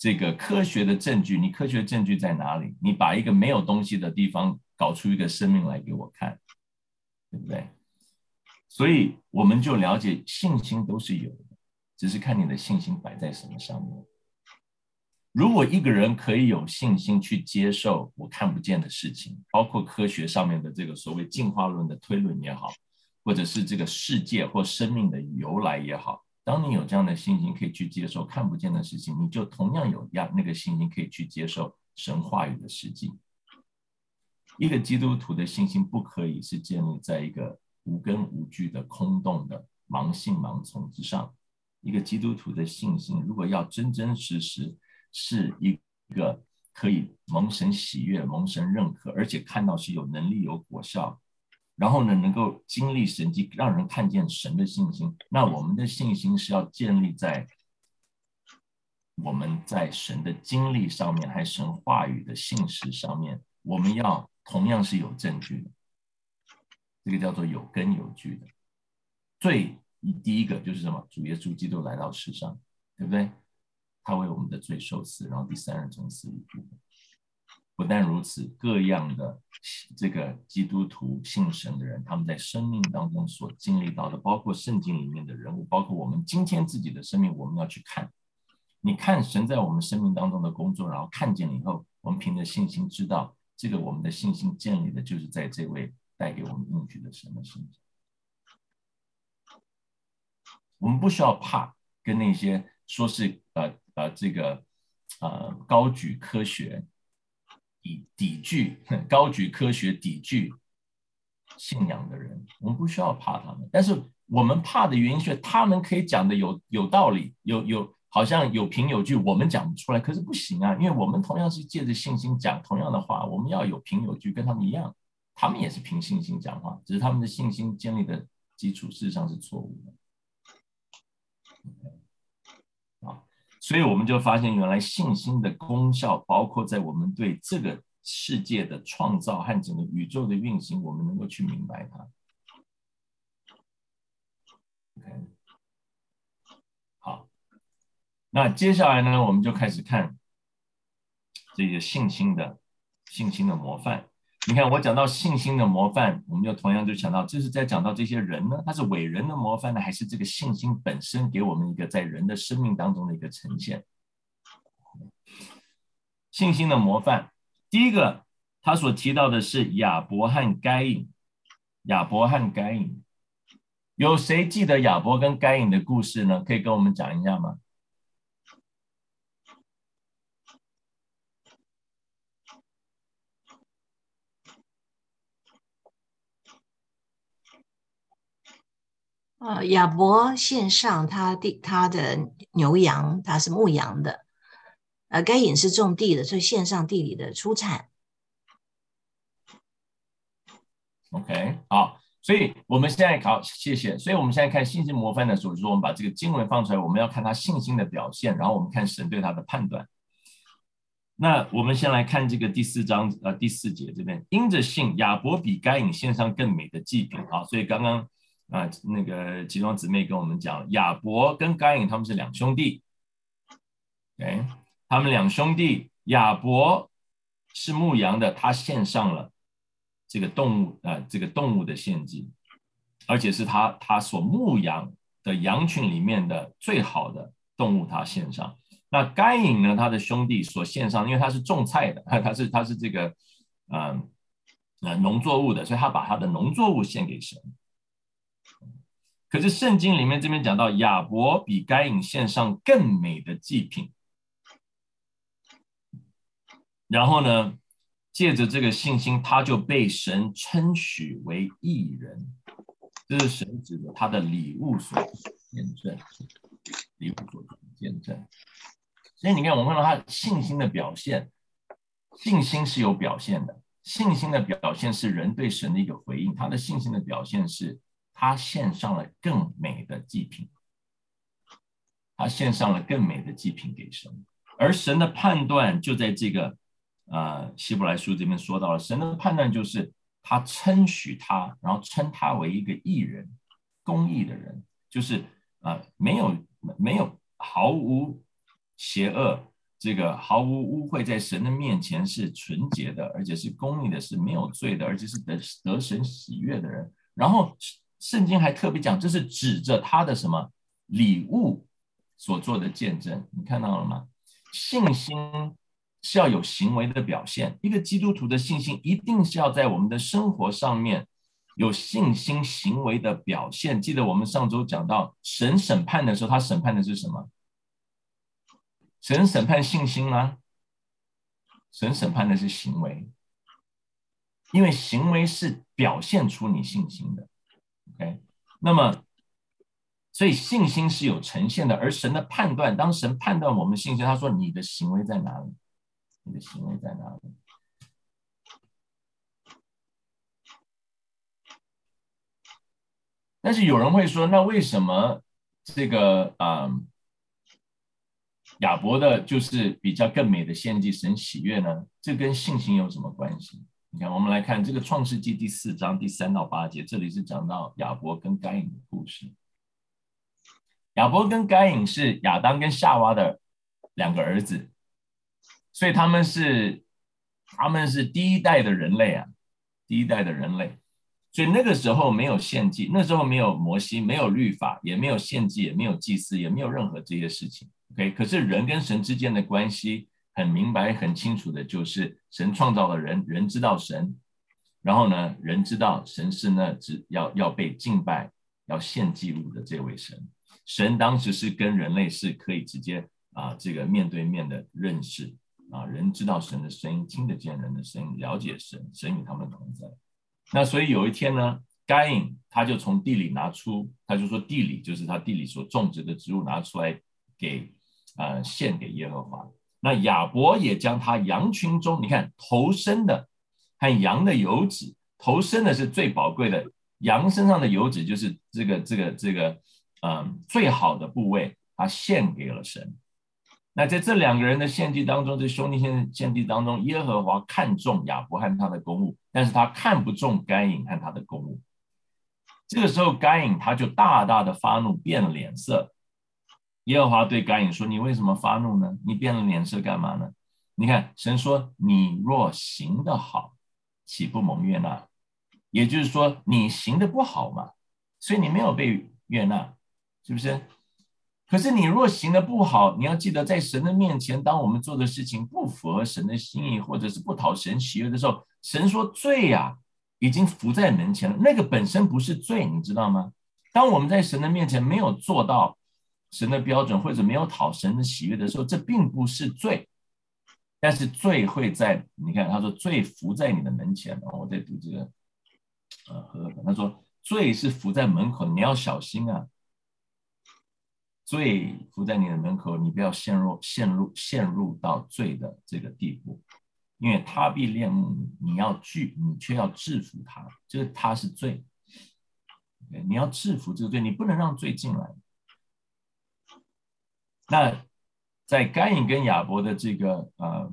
这个科学的证据，你科学证据在哪里？你把一个没有东西的地方搞出一个生命来给我看，对不对？所以我们就了解信心都是有的，只是看你的信心摆在什么上面。如果一个人可以有信心去接受我看不见的事情，包括科学上面的这个所谓进化论的推论也好，或者是这个世界或生命的由来也好，当你有这样的信心可以去接受看不见的事情，你就同样有那个信心可以去接受神话语的实际。一个基督徒的信心不可以是建立在一个无根无据的空洞的盲信盲从之上。一个基督徒的信心如果要真真实实是一个可以蒙神喜悦蒙神认可，而且看到是有能力有果效，然后呢能够经历神迹让人看见神的信心，那我们的信心是要建立在我们在神的经历上面还神话语的信实上面，我们要同样是有证据的，这个叫做有根有据的。第一个就是什么？主耶稣基督来到世上，对不对？他为我们的罪受死，然后第三日从死里复活。不但如此，各样的这个基督徒信神的人，他们在生命当中所经历到的，包括圣经里面的人物，包括我们今天自己的生命，我们要去看。你看神在我们生命当中的工作，然后看见了以后，我们凭着信心知道，这个我们的信心建立的就是在这位带给我们应许的神的身上。我们不需要怕跟那些说是高举科学抵具高举科学抵具信仰的人，我们不需要怕他们。但是我们怕的原因是他们可以讲的有道理，好像有凭有据，我们讲不出来。可是不行啊，因为我们同样是借着信心讲同样的话，我们要有凭有据，跟他们一样。他们也是凭信心讲话，只是他们的信心建立的基础事实上是错误的。所以我们就发现原来信心的功效包括在我们对这个世界的创造和整个宇宙的运行，我们能够去明白它。Okay. 好，那接下来呢，我们就开始看这个信心的模范。你看我讲到信心的模范，我们就同样就讲到这是在讲到这些人呢，他是伟人的模范呢，还是这个信心本身给我们一个在人的生命当中的一个呈现？信心的模范，第一个他所提到的是亚伯和该隐。亚伯和该隐，有谁记得亚伯跟该隐的故事呢？可以跟我们讲一下吗？ 亚伯献上他的牛羊，他是牧羊的。该隐是种地的，所以献上地里的出产。 OK， 好，所以我们现在好，谢谢。所以我们现在看信心模范的时候，就是我们把这个经文放出来，我们要看他信心的表现，然后我们看神对他的判断。那我们先来看这个第4章第4节这边，因着信，亚伯比该隐献上更美的祭品。好，所以刚刚那个其中姊妹跟我们讲，亚伯跟该隐他们是两兄弟。OK， 他们两兄弟，亚伯是牧羊的，他献上了这个动物的献祭，而且是他所牧养的羊群里面的最好的动物，他献上。那该隐呢，他的兄弟所献上，因为他是种菜的，他是这个农作物的，所以他把他的农作物献给神。可是圣经里面这边讲到亚伯比该隐献上更美的祭品，然后呢借着这个信心，他就被神称许为义人，这是神指的他的礼物所见证，礼物所见证。所以你看，我们看到他信心的表现，信心是有表现的，信心的表现是人对神的一个回应，他的信心的表现是他献上了更美的祭品，他献上了更美的祭品给神，而神的判断就在这个希伯来书这边说到了，神的判断就是他称许他，然后称他为一个义人，公义的人，就是没有毫无邪恶这个毫无污秽，在神的面前是纯洁的，而且是公义的，是没有罪的，而且是得神喜悦的人。然后圣经还特别讲，这是指着他的什么礼物所做的见证，你看到了吗？信心是要有行为的表现，一个基督徒的信心一定是要在我们的生活上面有信心行为的表现。记得我们上周讲到神审判的时候，他审判的是什么？神审判信心吗？神审判的是行为，因为行为是表现出你信心的。OK， 那么所以信心是有呈现的，而神的判断，当神判断我们信心，他说你的行为在哪里？你的行为在哪里？但是有人会说，那为什么这个亚伯的就是比较更美的献祭神喜悦呢？这跟信心有什么关系？你看，我们来看这个创世纪第4章第3到8节，这里是讲到亚伯跟该隐的故事。亚伯跟该隐是亚当跟夏娃的2个儿子，所以他们是第一代的人类啊，第一代的人类。所以那个时候没有献祭，那时候没有摩西，没有律法，也没有献祭，也没有祭司，也没有任何这些事情。OK， 可是人跟神之间的关系很明白、很清楚的，就是神创造了人，人知道神，然后呢，人知道神是呢要被敬拜、要献祭物的这位神。神当时是跟人类是可以直接这个面对面的认识人知道神的声音，听得见人的声音，了解神，神与他们同在。那所以有一天呢，该隐他就从地里拿出，他就说地里就是他地里所种植的植物拿出来献给耶和华。那亚伯也将他羊群中，你看头生的和羊的油脂，头生的是最宝贵的，羊身上的油脂就是这个最好的部位，他献给了神。那在这2个人的献祭当中，这兄弟献祭当中，耶和华看重亚伯和他的公物，但是他看不中该隐和他的公物。这个时候该隐他就大大的发怒，变了脸色。耶和华对该隐说，你为什么发怒呢？你变了脸色干嘛呢？你看神说，你若行得好，岂不蒙悦纳？也就是说你行得不好嘛，所以你没有被悦纳，是不是？可是你若行得不好，你要记得在神的面前，当我们做的事情不符合神的心意，或者是不讨神喜悦的时候，神说罪啊已经伏在门前了，那个本身不是罪，你知道吗？当我们在神的面前没有做到神的标准，或者没有讨神的喜悦的时候，这并不是罪，但是罪会在，你看他说罪伏在你的门前，我在读这个他说罪是伏在门口，你要小心啊，罪伏在你的门口，你不要陷入到罪的这个地步，因为他必恋慕你，你却要制服他，这个他是罪，你要制服这个罪，你不能让罪进来。那在该隐跟亚伯的这个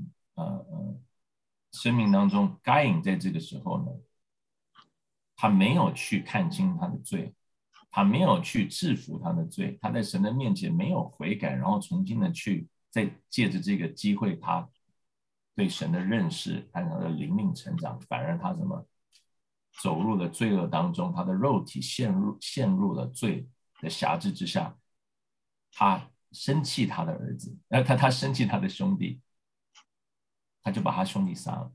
生命当中，该隐在这个时候呢，他没有去看清他的罪，他没有去制服他的罪，他在神的面前没有悔改，然后重新的去再借着这个机会，他对神的认识和他的灵命成长，反而他什么走入了罪恶当中，他的肉体陷入了罪的辖制之下，他生气他的儿子，他生气他的兄弟，他就把他兄弟杀了，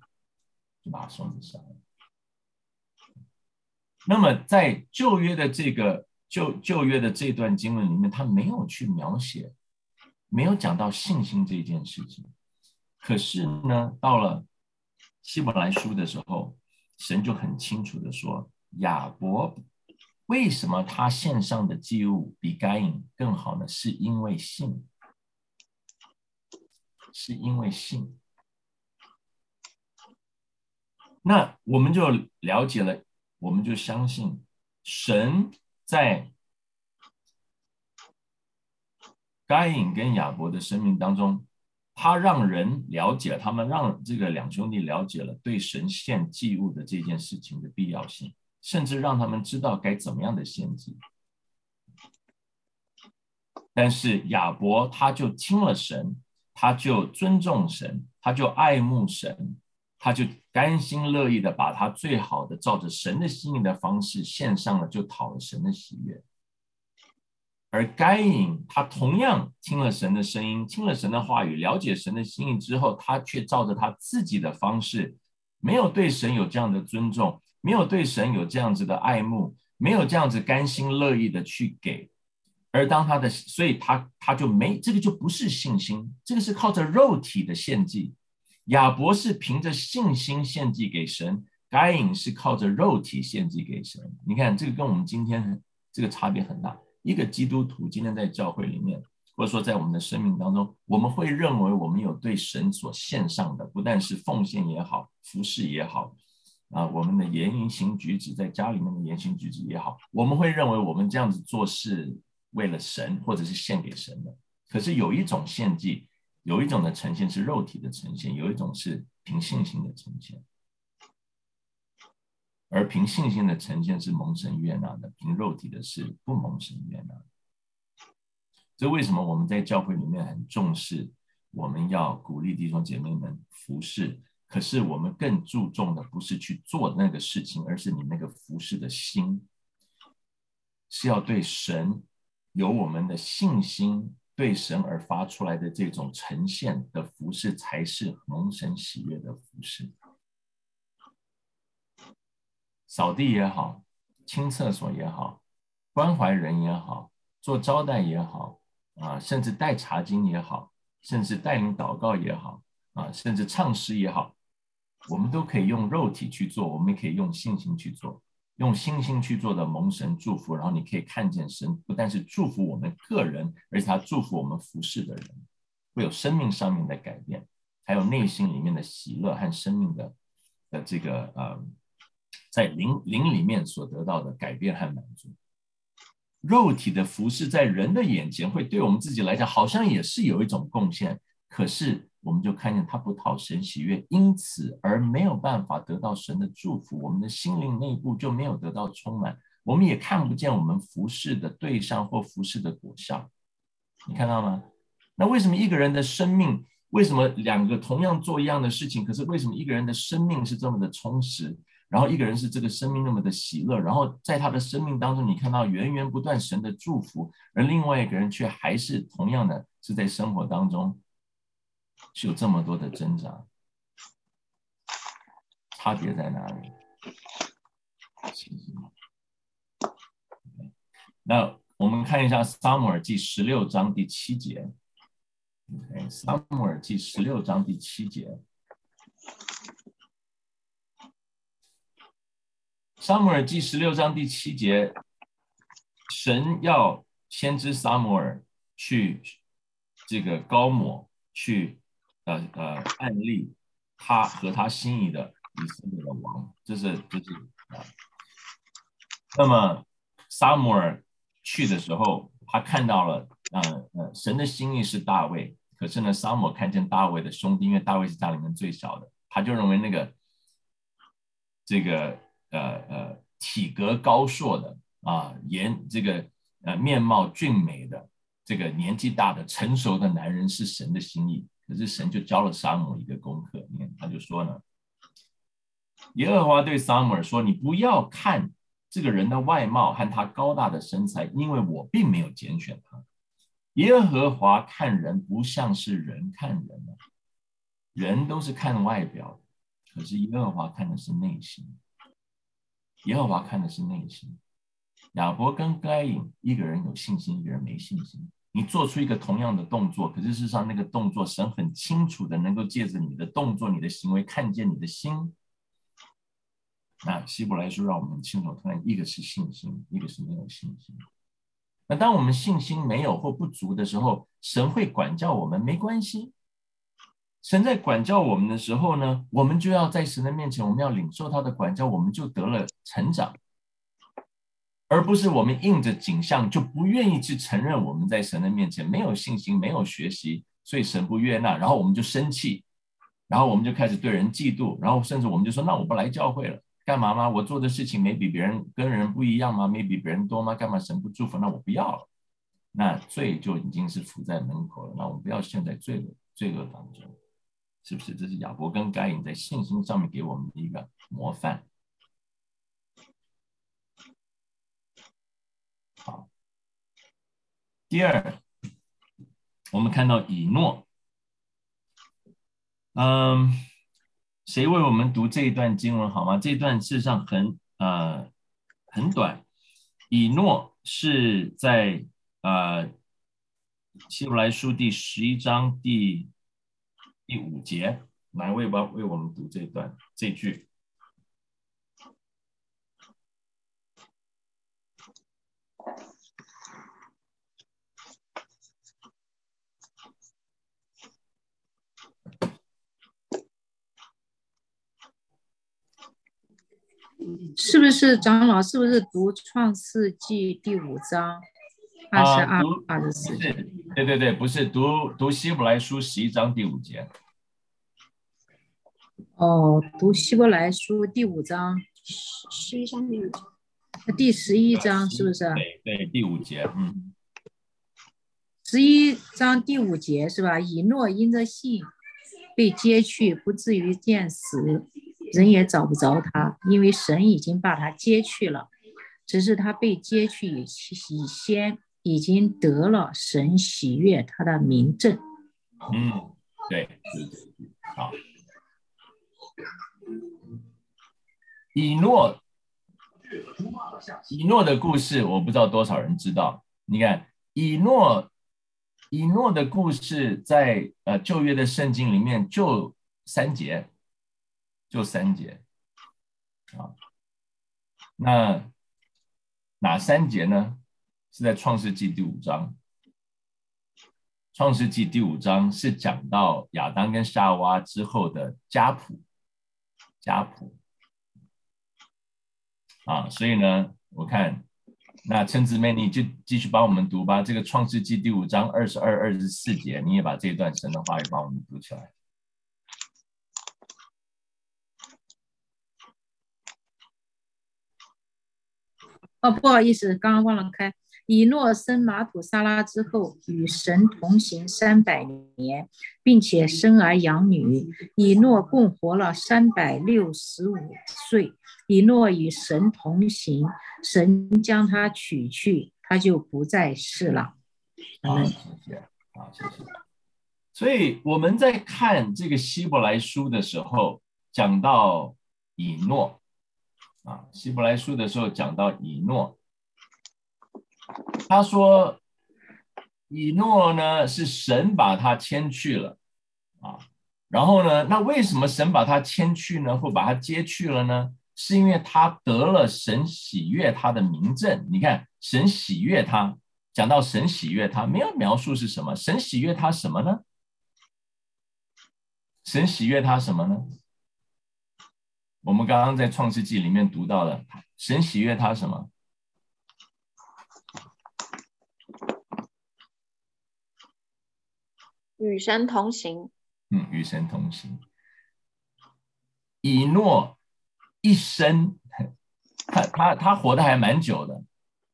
那么在旧约的旧约的这段经文里面，他没有去描写，没有讲到信心这件事情。可是呢，到了希伯来书的时候，神就很清楚的说，亚伯为什么他献上的祭物比该隐更好呢？是因为信，是因为信。那我们就了解了，我们就相信神在该隐跟亚伯的生命当中，他让人了解，他们让这个2兄弟了解了对神献祭物的这件事情的必要性，甚至让他们知道该怎么样的献祭。但是亚伯他就听了神， 他就尊重神，他就爱慕神，他就甘心乐意的把他最好的照着神的心意的方式献上了，就讨了神的喜悦。而该隐他同样听了神的声音，听了神的话语，了解神的心意之后，他却照着他自己的方式，没有对神有这样的尊重，没有对神有这样子的爱慕，没有这样子甘心乐意的去给。而当他的，所以他就没，这个就不是信心，这个是靠着肉体的献祭。亚伯是凭着信心献祭给神，该隐是靠着肉体献祭给神。你看这个跟我们今天这个差别很大。一个基督徒今天在教会里面，或者说在我们的生命当中，我们会认为我们有对神所献上的，不但是奉献也好，服侍也好，我们的言行举止，在家里面的言行举止也好，我们会认为我们这样子做是为了神，或者是献给神的。可是有一种献祭，有一种的呈现是肉体的呈现，有一种是凭信心的呈现。而凭信心的呈现是蒙神悦纳的，凭肉体的是不蒙神悦纳的。这为什么我们在教会里面很重视，我们要鼓励弟兄姐妹们服侍，可是我们更注重的不是去做那个事情，而是你那个服侍的心，是要对神有我们的信心，对神而发出来的这种呈现的服侍，才是蒙神喜悦的服侍。扫地也好，清厕所也好，关怀人也好，做招待也好，甚至带茶经也好，甚至带领祷告也好，甚至唱诗也好，我们都可以用肉体去做，我们也可以用信心去做，用信心去做的蒙神祝福，然后你可以看见神不但是祝福我们个人，而且他祝福我们服侍的人，会有生命上面的改变，还有内心里面的喜乐和生命的这个在灵里面所得到的改变和满足。肉体的服事在人的眼前会对我们自己来讲好像也是有一种贡献，可是我们就看见它不讨神喜悦，因此而没有办法得到神的祝福，我们的心灵内部就没有得到充满，我们也看不见我们服事的对象或服事的果效。你看到吗？那为什么一个人的生命，为什么两个同样做一样的事情，可是为什么一个人的生命是这么的充实，然后一个人是这个生命那么的喜乐，然后在他的生命当中你看到源源不断神的祝福，而另外一个人却还是同样的是在生活当中是有这么多的挣扎，差别在哪里？那我们看一下撒母耳记16章第7节。撒母耳记16章第7节。撒母耳记16章第7节，神要先知撒母耳去这个膏抹，去按立他和他心意的以色列的王，这是那么撒母耳去的时候，他看到了神的心意是大卫，可是呢撒母耳看见大卫的兄弟，因为大卫是家里面最小的，他就认为那个这个体格高硕的这个面貌俊美的这个年纪大的成熟的男人是神的心意，可是神就教了撒母耳一个功课，你看他就说呢，耶和华对撒母耳说，你不要看这个人的外貌和他高大的身材，因为我并没有拣选他。耶和华看人不像是人看人的，人都是看外表，可是耶和华看的是内心。耶和华看的是内心。亚伯跟该隐，一个人有信心，一个人没信心。你做出一个同样的动作，可是事实上那个动作神很清楚的能够借着你的动作你的行为看见你的心。那希伯来书让我们很清楚看，一个是信心，一个是没有信心。那当我们信心没有或不足的时候，神会管教我们，没关系。神在管教我们的时候呢，我们就要在神的面前，我们要领受他的管教，我们就得了成长，而不是我们硬着颈项就不愿意去承认我们在神的面前没有信心，没有学习，所以神不悦纳，然后我们就生气，然后我们就开始对人嫉妒，然后甚至我们就说，那我不来教会了，干嘛吗？我做的事情没比别人跟人不一样吗？没比别人多吗？干嘛神不祝福？那我不要了。那罪就已经是伏在门口了，那我们不要陷在罪罪恶当中，是不是？这是亚伯跟该隐在信心上面给我们的一个模范。好，第二，我们看到以诺，谁为我们读这一段经文好吗？这一段事实上很短。以诺是在希伯来书第11章第5节，哪一位吧为我们读这一段这句？ 是不是长老？是不是读创世纪第5章22、24节？ 对，不是读希伯来书11章第5节。 哦，读希伯来书第5章 11章第5节， 第11章是不是？ 对，第5节 ，11章第5节是吧？以诺因着信被接去，不至于见死，人也找不着他，因为神已经把他接去了。只是他被接去以先已经得了神喜悦他的明证。 对，好。以诺的故事，我不知道多少人知道。你看，以诺的故事在旧约的圣经里面就3节，啊。那哪3节呢？是在创世纪第5章。创世纪第5章是讲到亚当跟夏娃之后的家谱啊，所以呢，我看那陈姊妹你就继续帮我们读吧。这个创世纪第5章22、24节，你也把这段神的话语帮我们读起来。 不好意思，刚刚忘了开。以诺生马土沙拉之后，与神同行300年，并且生儿养女。以诺共活了365岁。以诺与神同行，神将他取去，他就不在世了。 好，谢谢。所以我们在看这个希伯来书的时候，讲到以诺希伯来书的时候讲到以诺，他说以诺呢是神把他迁去了然后呢，那为什么神把他迁去呢，或把他接去了呢？是因为他得了神喜悦他的明证。你看，神喜悦他，讲到神喜悦他，没有描述是什么？神喜悦他什么呢？神喜悦他什么呢？我们刚刚在创世纪里面读到了，神喜悦他什么？ 与神同行。 与神同行。以诺一生，他活得还蛮久的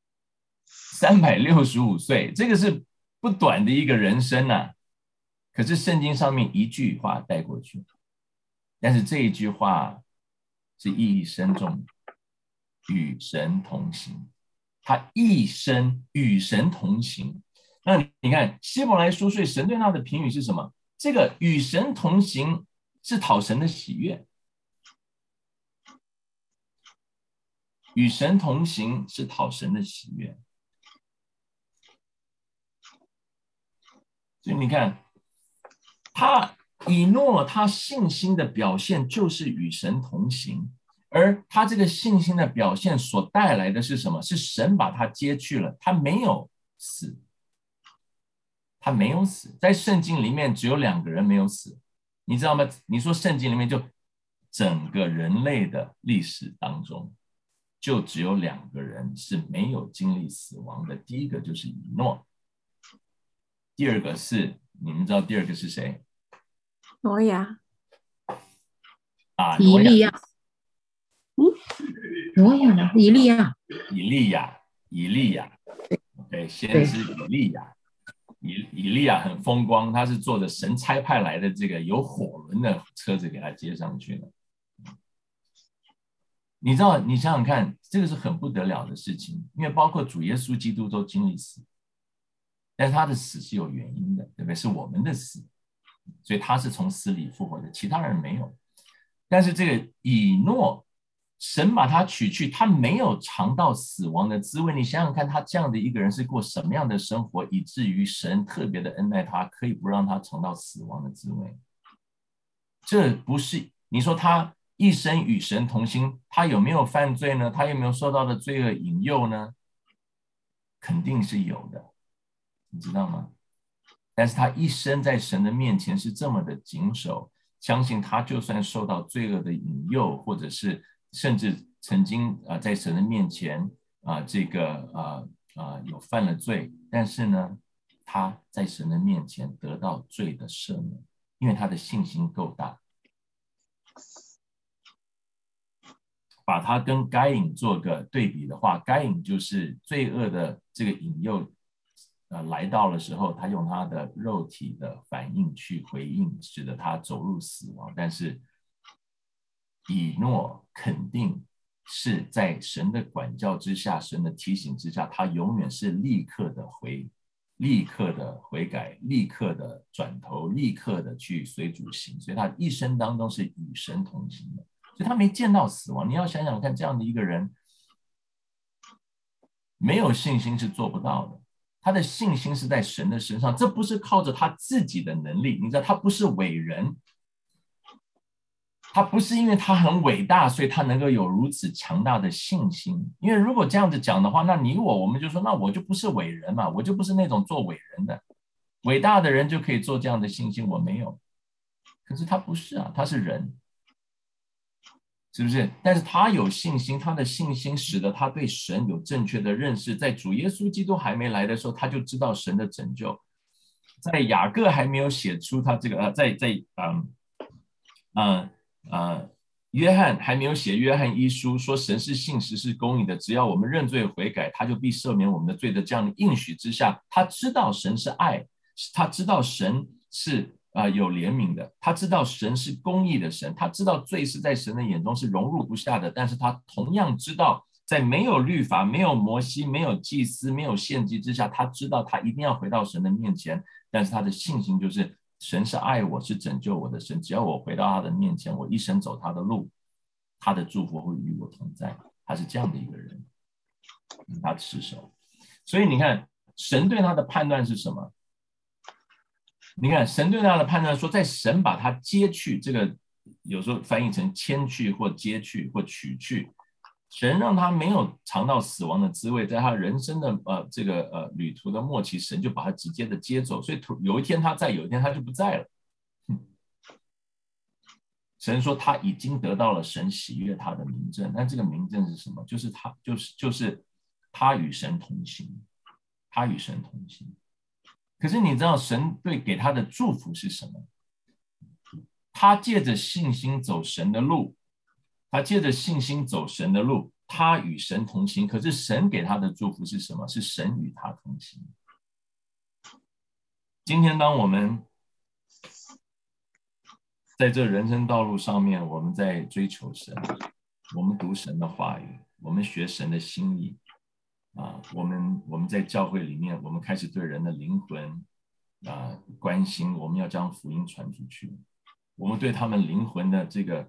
，365岁，这个是不短的一个人生可是圣经上面一句话带过去，但是这一句话是意义深重，与神同行。他一生与神同行。那你看希伯来书，所以神对他的评语是什么？这个与神同行是讨神的喜悦。与神同行是讨神的喜悦。所以你看，以诺他信心的表现就是与神同行，而他这个信心的表现所带来的是什么？是神把他接去了，他没有死。在圣经里面只有2个人没有死，你知道吗？你说圣经里面就整个人类的历史当中，就只有2个人是没有经历死亡的。第一个就是以诺，第二个是，你们知道第2个是谁？ 挪亚。 以利亚。挪亚呢？以利亚。 以利亚。对，先知以利亚。 以利亚很风光，他是坐着神差派来的这个有火轮的车子给他接上去了。你知道，你想想看，这个是很不得了的事情，因为包括主耶稣基督都经历死，但是他的死是有原因的，对不对？是我们的死，所以他是从死里复活的，其他人没有。但是这个以诺，神把他取去，他没有尝到死亡的滋味。你想想看，他这样的一个人是过什么样的生活，以至于神特别的恩待他，可以不让他尝到死亡的滋味？这不是你说他一生与神同心，他有没有犯罪呢？他有没有受到的罪恶引诱呢？肯定是有的，你知道吗？但是他一生在神的面前是这么的谨守，相信他就算受到罪恶的引诱，或者是甚至曾经在神的面前有犯了罪，但是呢，他在神的面前得到罪的赦免，因为他的信心够大。把他跟该隐做个对比的话，该隐就是罪恶的这个引诱来到的时候，他用他的肉体的反应去回应，使得他走入死亡。但是以诺肯定是在神的管教之下，神的提醒之下，他永远是立刻的悔改，立刻的转头，立刻的去随主行，所以他一生当中是与神同行的。所以他没见到死亡。你要想想看，这样的一个人没有信心是做不到的，他的信心是在神的身上，这不是靠着他自己的能力。你知道，他不是伟人，他不是因为他很伟大所以他能够有如此强大的信心。因为如果这样子讲的话，那我们就说，那我就不是伟人嘛，我就不是那种做伟人的，伟大的人就可以做这样的信心，我没有。可是他不是啊，他是人，是不是？但是他有信心，他的信心使得他对神有正确的认识。在主耶稣基督还没来的时候，他就知道神的拯救。在雅各还没有写出他这个约翰还没有写约翰一书，说神是信实是公义的，只要我们认罪悔改，他就必赦免我们的罪的这样的应许之下，他知道神是爱，他知道神是有怜悯的，他知道神是公义的神，他知道罪是在神的眼中是容入不下的，但是他同样知道在没有律法、没有摩西、没有祭司、没有献祭之下，他知道他一定要回到神的面前，但是他的信心就是神是爱我，是拯救我的神，只要我回到他的面前，我一生走他的路，他的祝福会与我同在。他是这样的一个人，他持守。所以你看神对他的判断是什么？你看神对他的判断说，在神把他接去，这个有时候翻译成牵去或接去或取去，神让他没有尝到死亡的滋味，在他人生的旅途的末期，神就把他直接的接走，所以有一天他在，有一天他就不在了。神说他已经得到了神喜悦他的明证，那这个明证是什么？就是他与神同行，他与神同行。可是你知道神对给他的祝福是什么？他借着信心走神的路，他与神同行。可是神给他的祝福是什么？是神与他同行。今天当我们在这人生道路上面，我们在追求神，我们读神的话语，我们学神的心意我们在教会里面，我们开始对人的灵魂关心，我们要将福音传出去，我们对他们灵魂的这个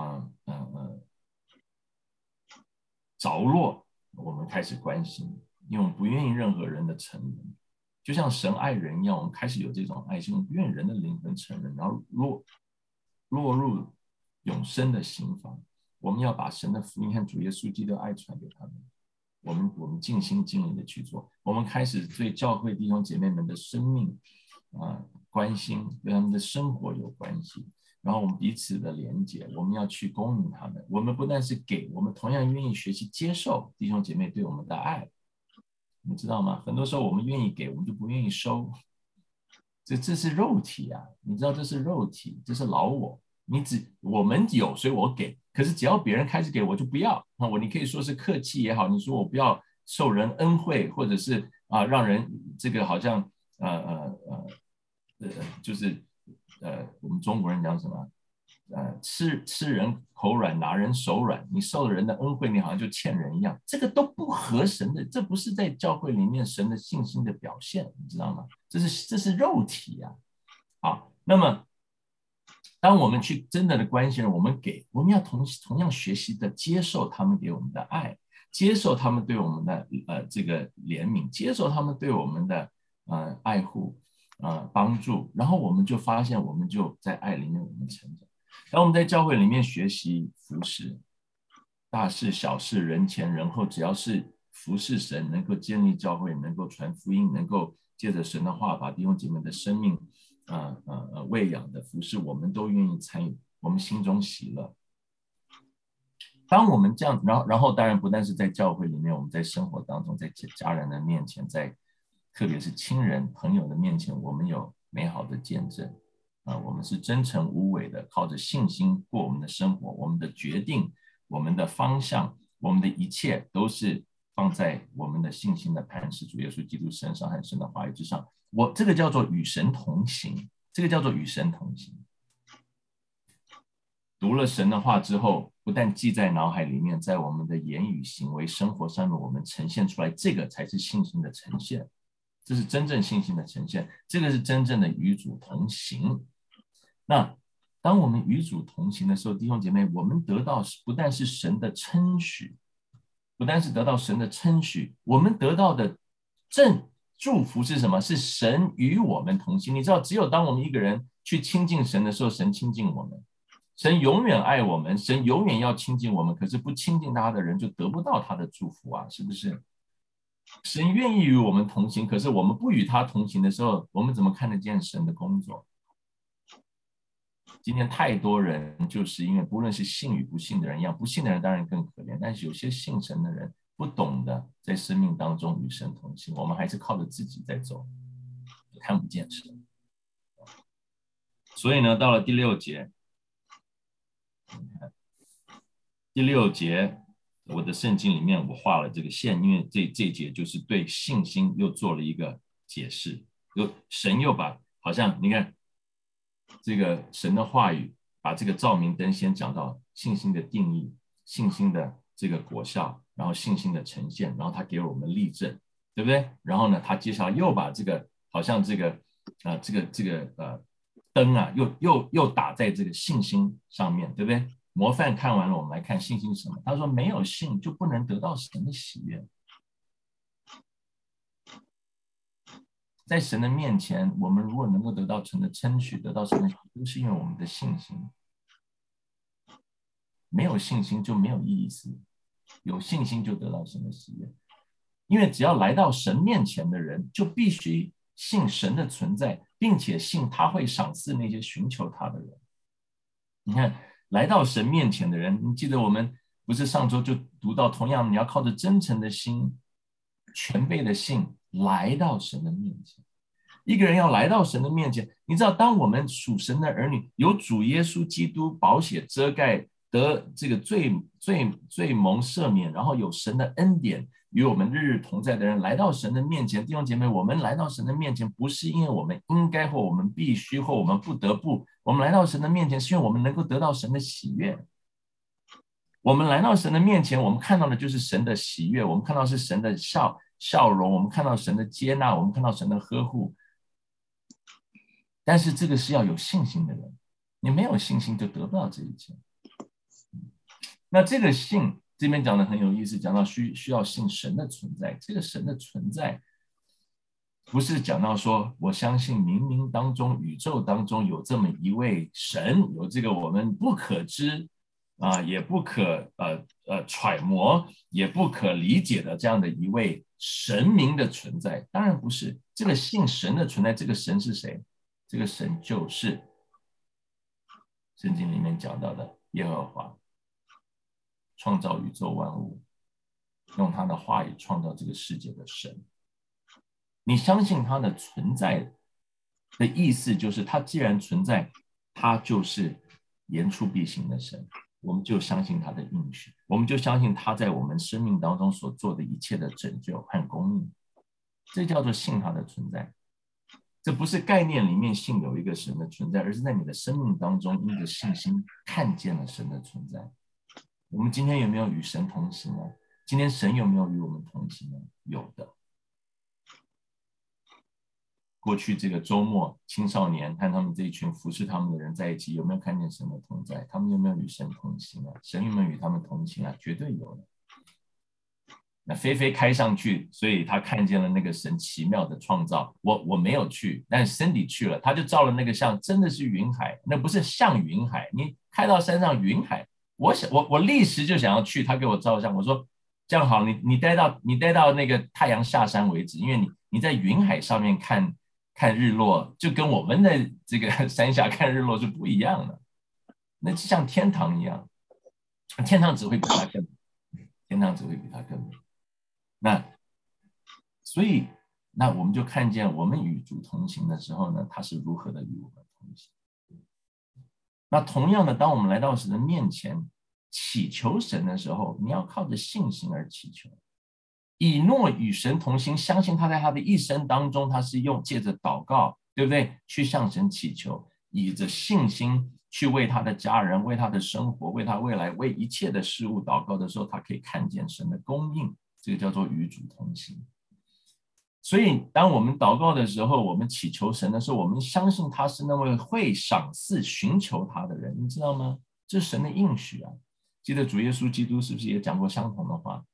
着落，我们开始关心，因为我们不愿意任何人的沉沦，就像神爱人一样，我们开始有这种爱心，我们不愿意人的灵魂沉沦，然后落入永生的刑罚。我们要把神的福音和主耶稣基督的爱传给他们。我们尽心尽力的去做，我们开始对教会弟兄姐妹们的生命关心，对他们的生活有关系，然后我们彼此的连结，我们要去供应他们。我们不但是给，我们同样愿意学习接受弟兄姐妹对我们的爱，你知道吗？很多时候我们愿意给，我们就不愿意收，这是肉体啊，你知道这是肉体，这是老我。我们有，所以我给。可是只要别人开始给我就不要。你可以说是客气也好，你说我不要受人恩惠，或者是让人这个好像就是我们中国人讲什么？吃人口软，拿人手软。你受了人的恩惠，你好像就欠人一样，这个都不合神的，这不是在教会里面神的信心的表现，你知道吗？这是肉体啊。好，那么当我们去真的关心人，我们要同样学习的接受他们给我们的爱，接受他们对我们的这个怜悯，接受他们对我们的爱护帮助，然后我们就发现我们就在爱里面我们成长。当我们在教会里面学习服侍，大事小事人前人后，只要是服侍神，能够建立教会，能够传福音，能够借着神的话把弟兄姐妹的生命喂养的服侍，我们都愿意参与，我们心中喜乐。当我们这样，然后当然不但是在教会里面，我们在生活当中，在家人的面前，在特别是亲人朋友的面前，我们有美好的见证。我们是真诚无伪的，靠着信心过我们的生活，我们的决定，我们的方向，我们的一切都是放在我们的信心的磐石主耶稣基督身上和神的话语之上。这个叫做与神同行，这个叫做与神同行。读了神的话之后，不但记在脑海里面，在我们的言语行为生活上面我们呈现出来，这个才是信心的呈现，这是真正信心的呈现，这个是真正的与主同行。那当我们与主同行的时候，弟兄姐妹，我们得到不但是神的称许，不但是得到神的称许，我们得到的祝福是什么？是神与我们同行。你知道，只有当我们一个人去亲近神的时候，神亲近我们，神永远爱我们，神永远要亲近我们，可是不亲近他的人就得不到他的祝福啊，是不是？神愿意与我们同行，可是我们不与他同行的时候，我们怎么看得见神的工作？今天太多人就是因为不论是信与不信的人一样，不信的人当然更可怜，但是有些信神的人不懂得在生命当中与神同行，我们还是靠着自己在走，看不见神。所以呢，到了第六节，我的圣经里面我画了这个线，因为这一节就是对信心又做了一个解释，神又把好像你看这个神的话语，把这个照明灯先讲到信心的定义，信心的这个果效，然后信心的呈现，然后他给我们例证，对不对？然后呢，他接下来又把这个好像这个灯啊，又打在这个信心上面，对不对？模范看完了，我们来看信心是什么。他说，没有信就不能得到神的喜悦。在神的面前，我们如果能够得到神的称许，得到神的喜悦，都是因为我们的信心。没有信心就没有意思，有信心就得到神的喜悦。因为只要来到神面前的人，就必须信神的存在，并且信他会赏赐那些寻求他的人。你看，来到神面前的人，你记得我们不是上周就读到，同样你要靠着真诚的心、全备的信来到神的面前。一个人要来到神的面前，你知道，当我们属神的儿女，有主耶稣基督宝血遮盖，得这个罪蒙赦免，然后有神的恩典与我们日日同在的人，来到神的面前。弟兄姐妹，我们来到神的面前，不是因为我们应该或我们必须或我们不得不，我们来到神的面前是因为我们能够得到神的喜悦。我们来到神的面前，我们看到的就是神的喜悦，我们看到是神的笑容，我们看到神的接纳，我们看到神的呵护。但是这个是要有信心的人，你没有信心就得不到这一切。那这个信这边讲的很有意思，讲到需要信神的存在。这个神的存在不是讲到说我相信冥冥当中宇宙当中有这么一位神，有这个我们不可知也不可揣摩也不可理解的这样的一位神明的存在。当然不是，这个信神的存在，这个神是谁？这个神就是圣经里面讲到的耶和华，创造宇宙万物，用他的话语创造这个世界的神。你相信他的存在的意思就是他既然存在，他就是言出必行的神，我们就相信他的应许，我们就相信他在我们生命当中所做的一切的拯救和供应，这叫做信他的存在。 这不是概念里面信有一个神的存在，而是在你的生命当中因着信心看见了神的存在。我们今天有没有与神同行呢？今天神有没有与我们同行呢？有的。过去这个周末，青少年和他们这一群服侍他们的人在一起，有没有看见神的同在？他们有没有与神同行啊？神有没有与他们同行啊？绝对有的。那菲菲开上去，所以他看见了那个神奇妙的创造。我没有去，但是 Cindy 去了，他就照了那个像，真的是云海，那不是像云海，你开到山上云海。我立时就想要去，他给我照相，我说这样好，你待到那个太阳下山为止，因为你在云海上面看日落，就跟我们的这个山下看日落是不一样的，那就像天堂一样，天堂只会比它更美，天堂只会比它更美。那所以那我们就看见我们与主同行的时候呢，他是如何的与我们同行。那同样的，当我们来到神的面前祈求神的时候，你要靠着信心而祈求。以诺与神同行，相信他在他的一生当中，他是借着祷告，对不对？去向神祈求，以着信心去为他的家人、为他的生活、为他未来、为一切的事物祷告的时候，他可以看见神的供应，这个叫做与主同行。所以当我们祷告的时候，我们祈求神的时候，我们相信他是那位会赏赐寻求他的人，你知道吗？这是神的应许啊！记得主耶稣基督是不是也讲过相同的话？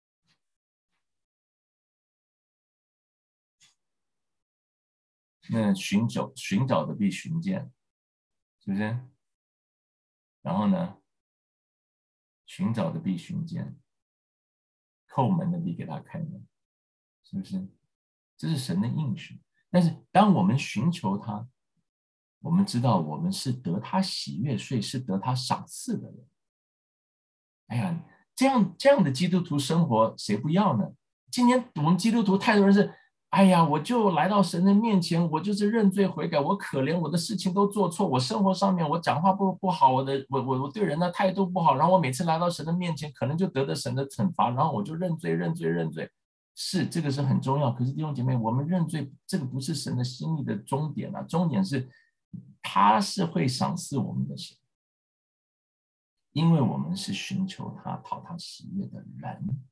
那寻找的必寻见，是不是？然后呢，寻找的必寻见，叩门的必给他开门，是不是？这是神的应许。但是当我们寻求他，我们知道我们是得他喜悦，所以是得他赏赐的人。哎呀，这样的基督徒生活谁不要呢？今天我们基督徒太多人是，哎呀，我就来到神的面前，我就是认罪悔改，我可怜我的事情都做错，我生活上面我讲话不好，我对人的态度不好，然后我每次来到神的面前，可能就得到神的惩罚，然后我就认罪。是，这个是很重要。可是弟兄姐妹，我们认罪，这个不是神的心意的终点啊，终点是他是会赏赐我们的神，因为我们是寻求他、讨他喜悦的人。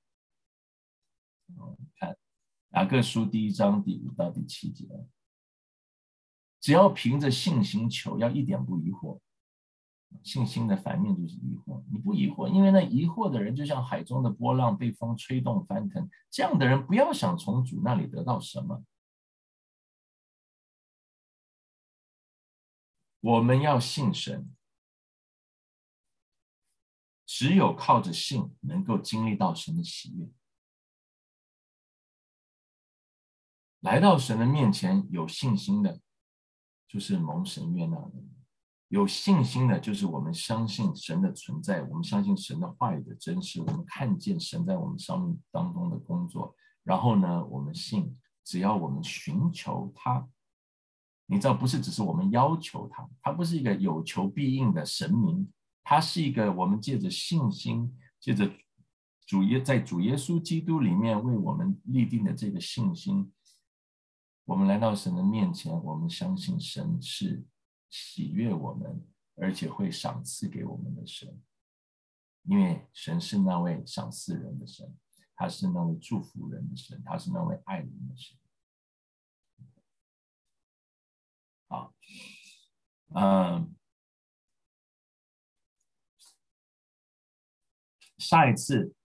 看雅各书1章第5到第7节，只要凭着信心求，要一点不疑惑。信心的反面就是疑惑，你不疑惑，因为那疑惑的人就像海中的波浪，被风吹动翻腾。这样的人不要想从主那里得到什么。我们要信神，只有靠着信，能够经历到神的喜悦。来到神的面前，有信心的，就是蒙神悦纳的人。有信心的，就是我们相信神的存在，我们相信神的话语的真实，我们看见神在我们生命当中的工作。然后呢，我们信，只要我们寻求他，你知道，不是只是我们要求他，他不是一个有求必应的神明，他是一个我们借着信心，借着在主耶稣基督里面为我们立定的这个信心，我们来到神的面前，我们相信神是喜悦我们，而且会赏赐给我们的神，因为神是那位赏赐人的神，他是那位祝福人的神，他是那位爱人的神。好，下一次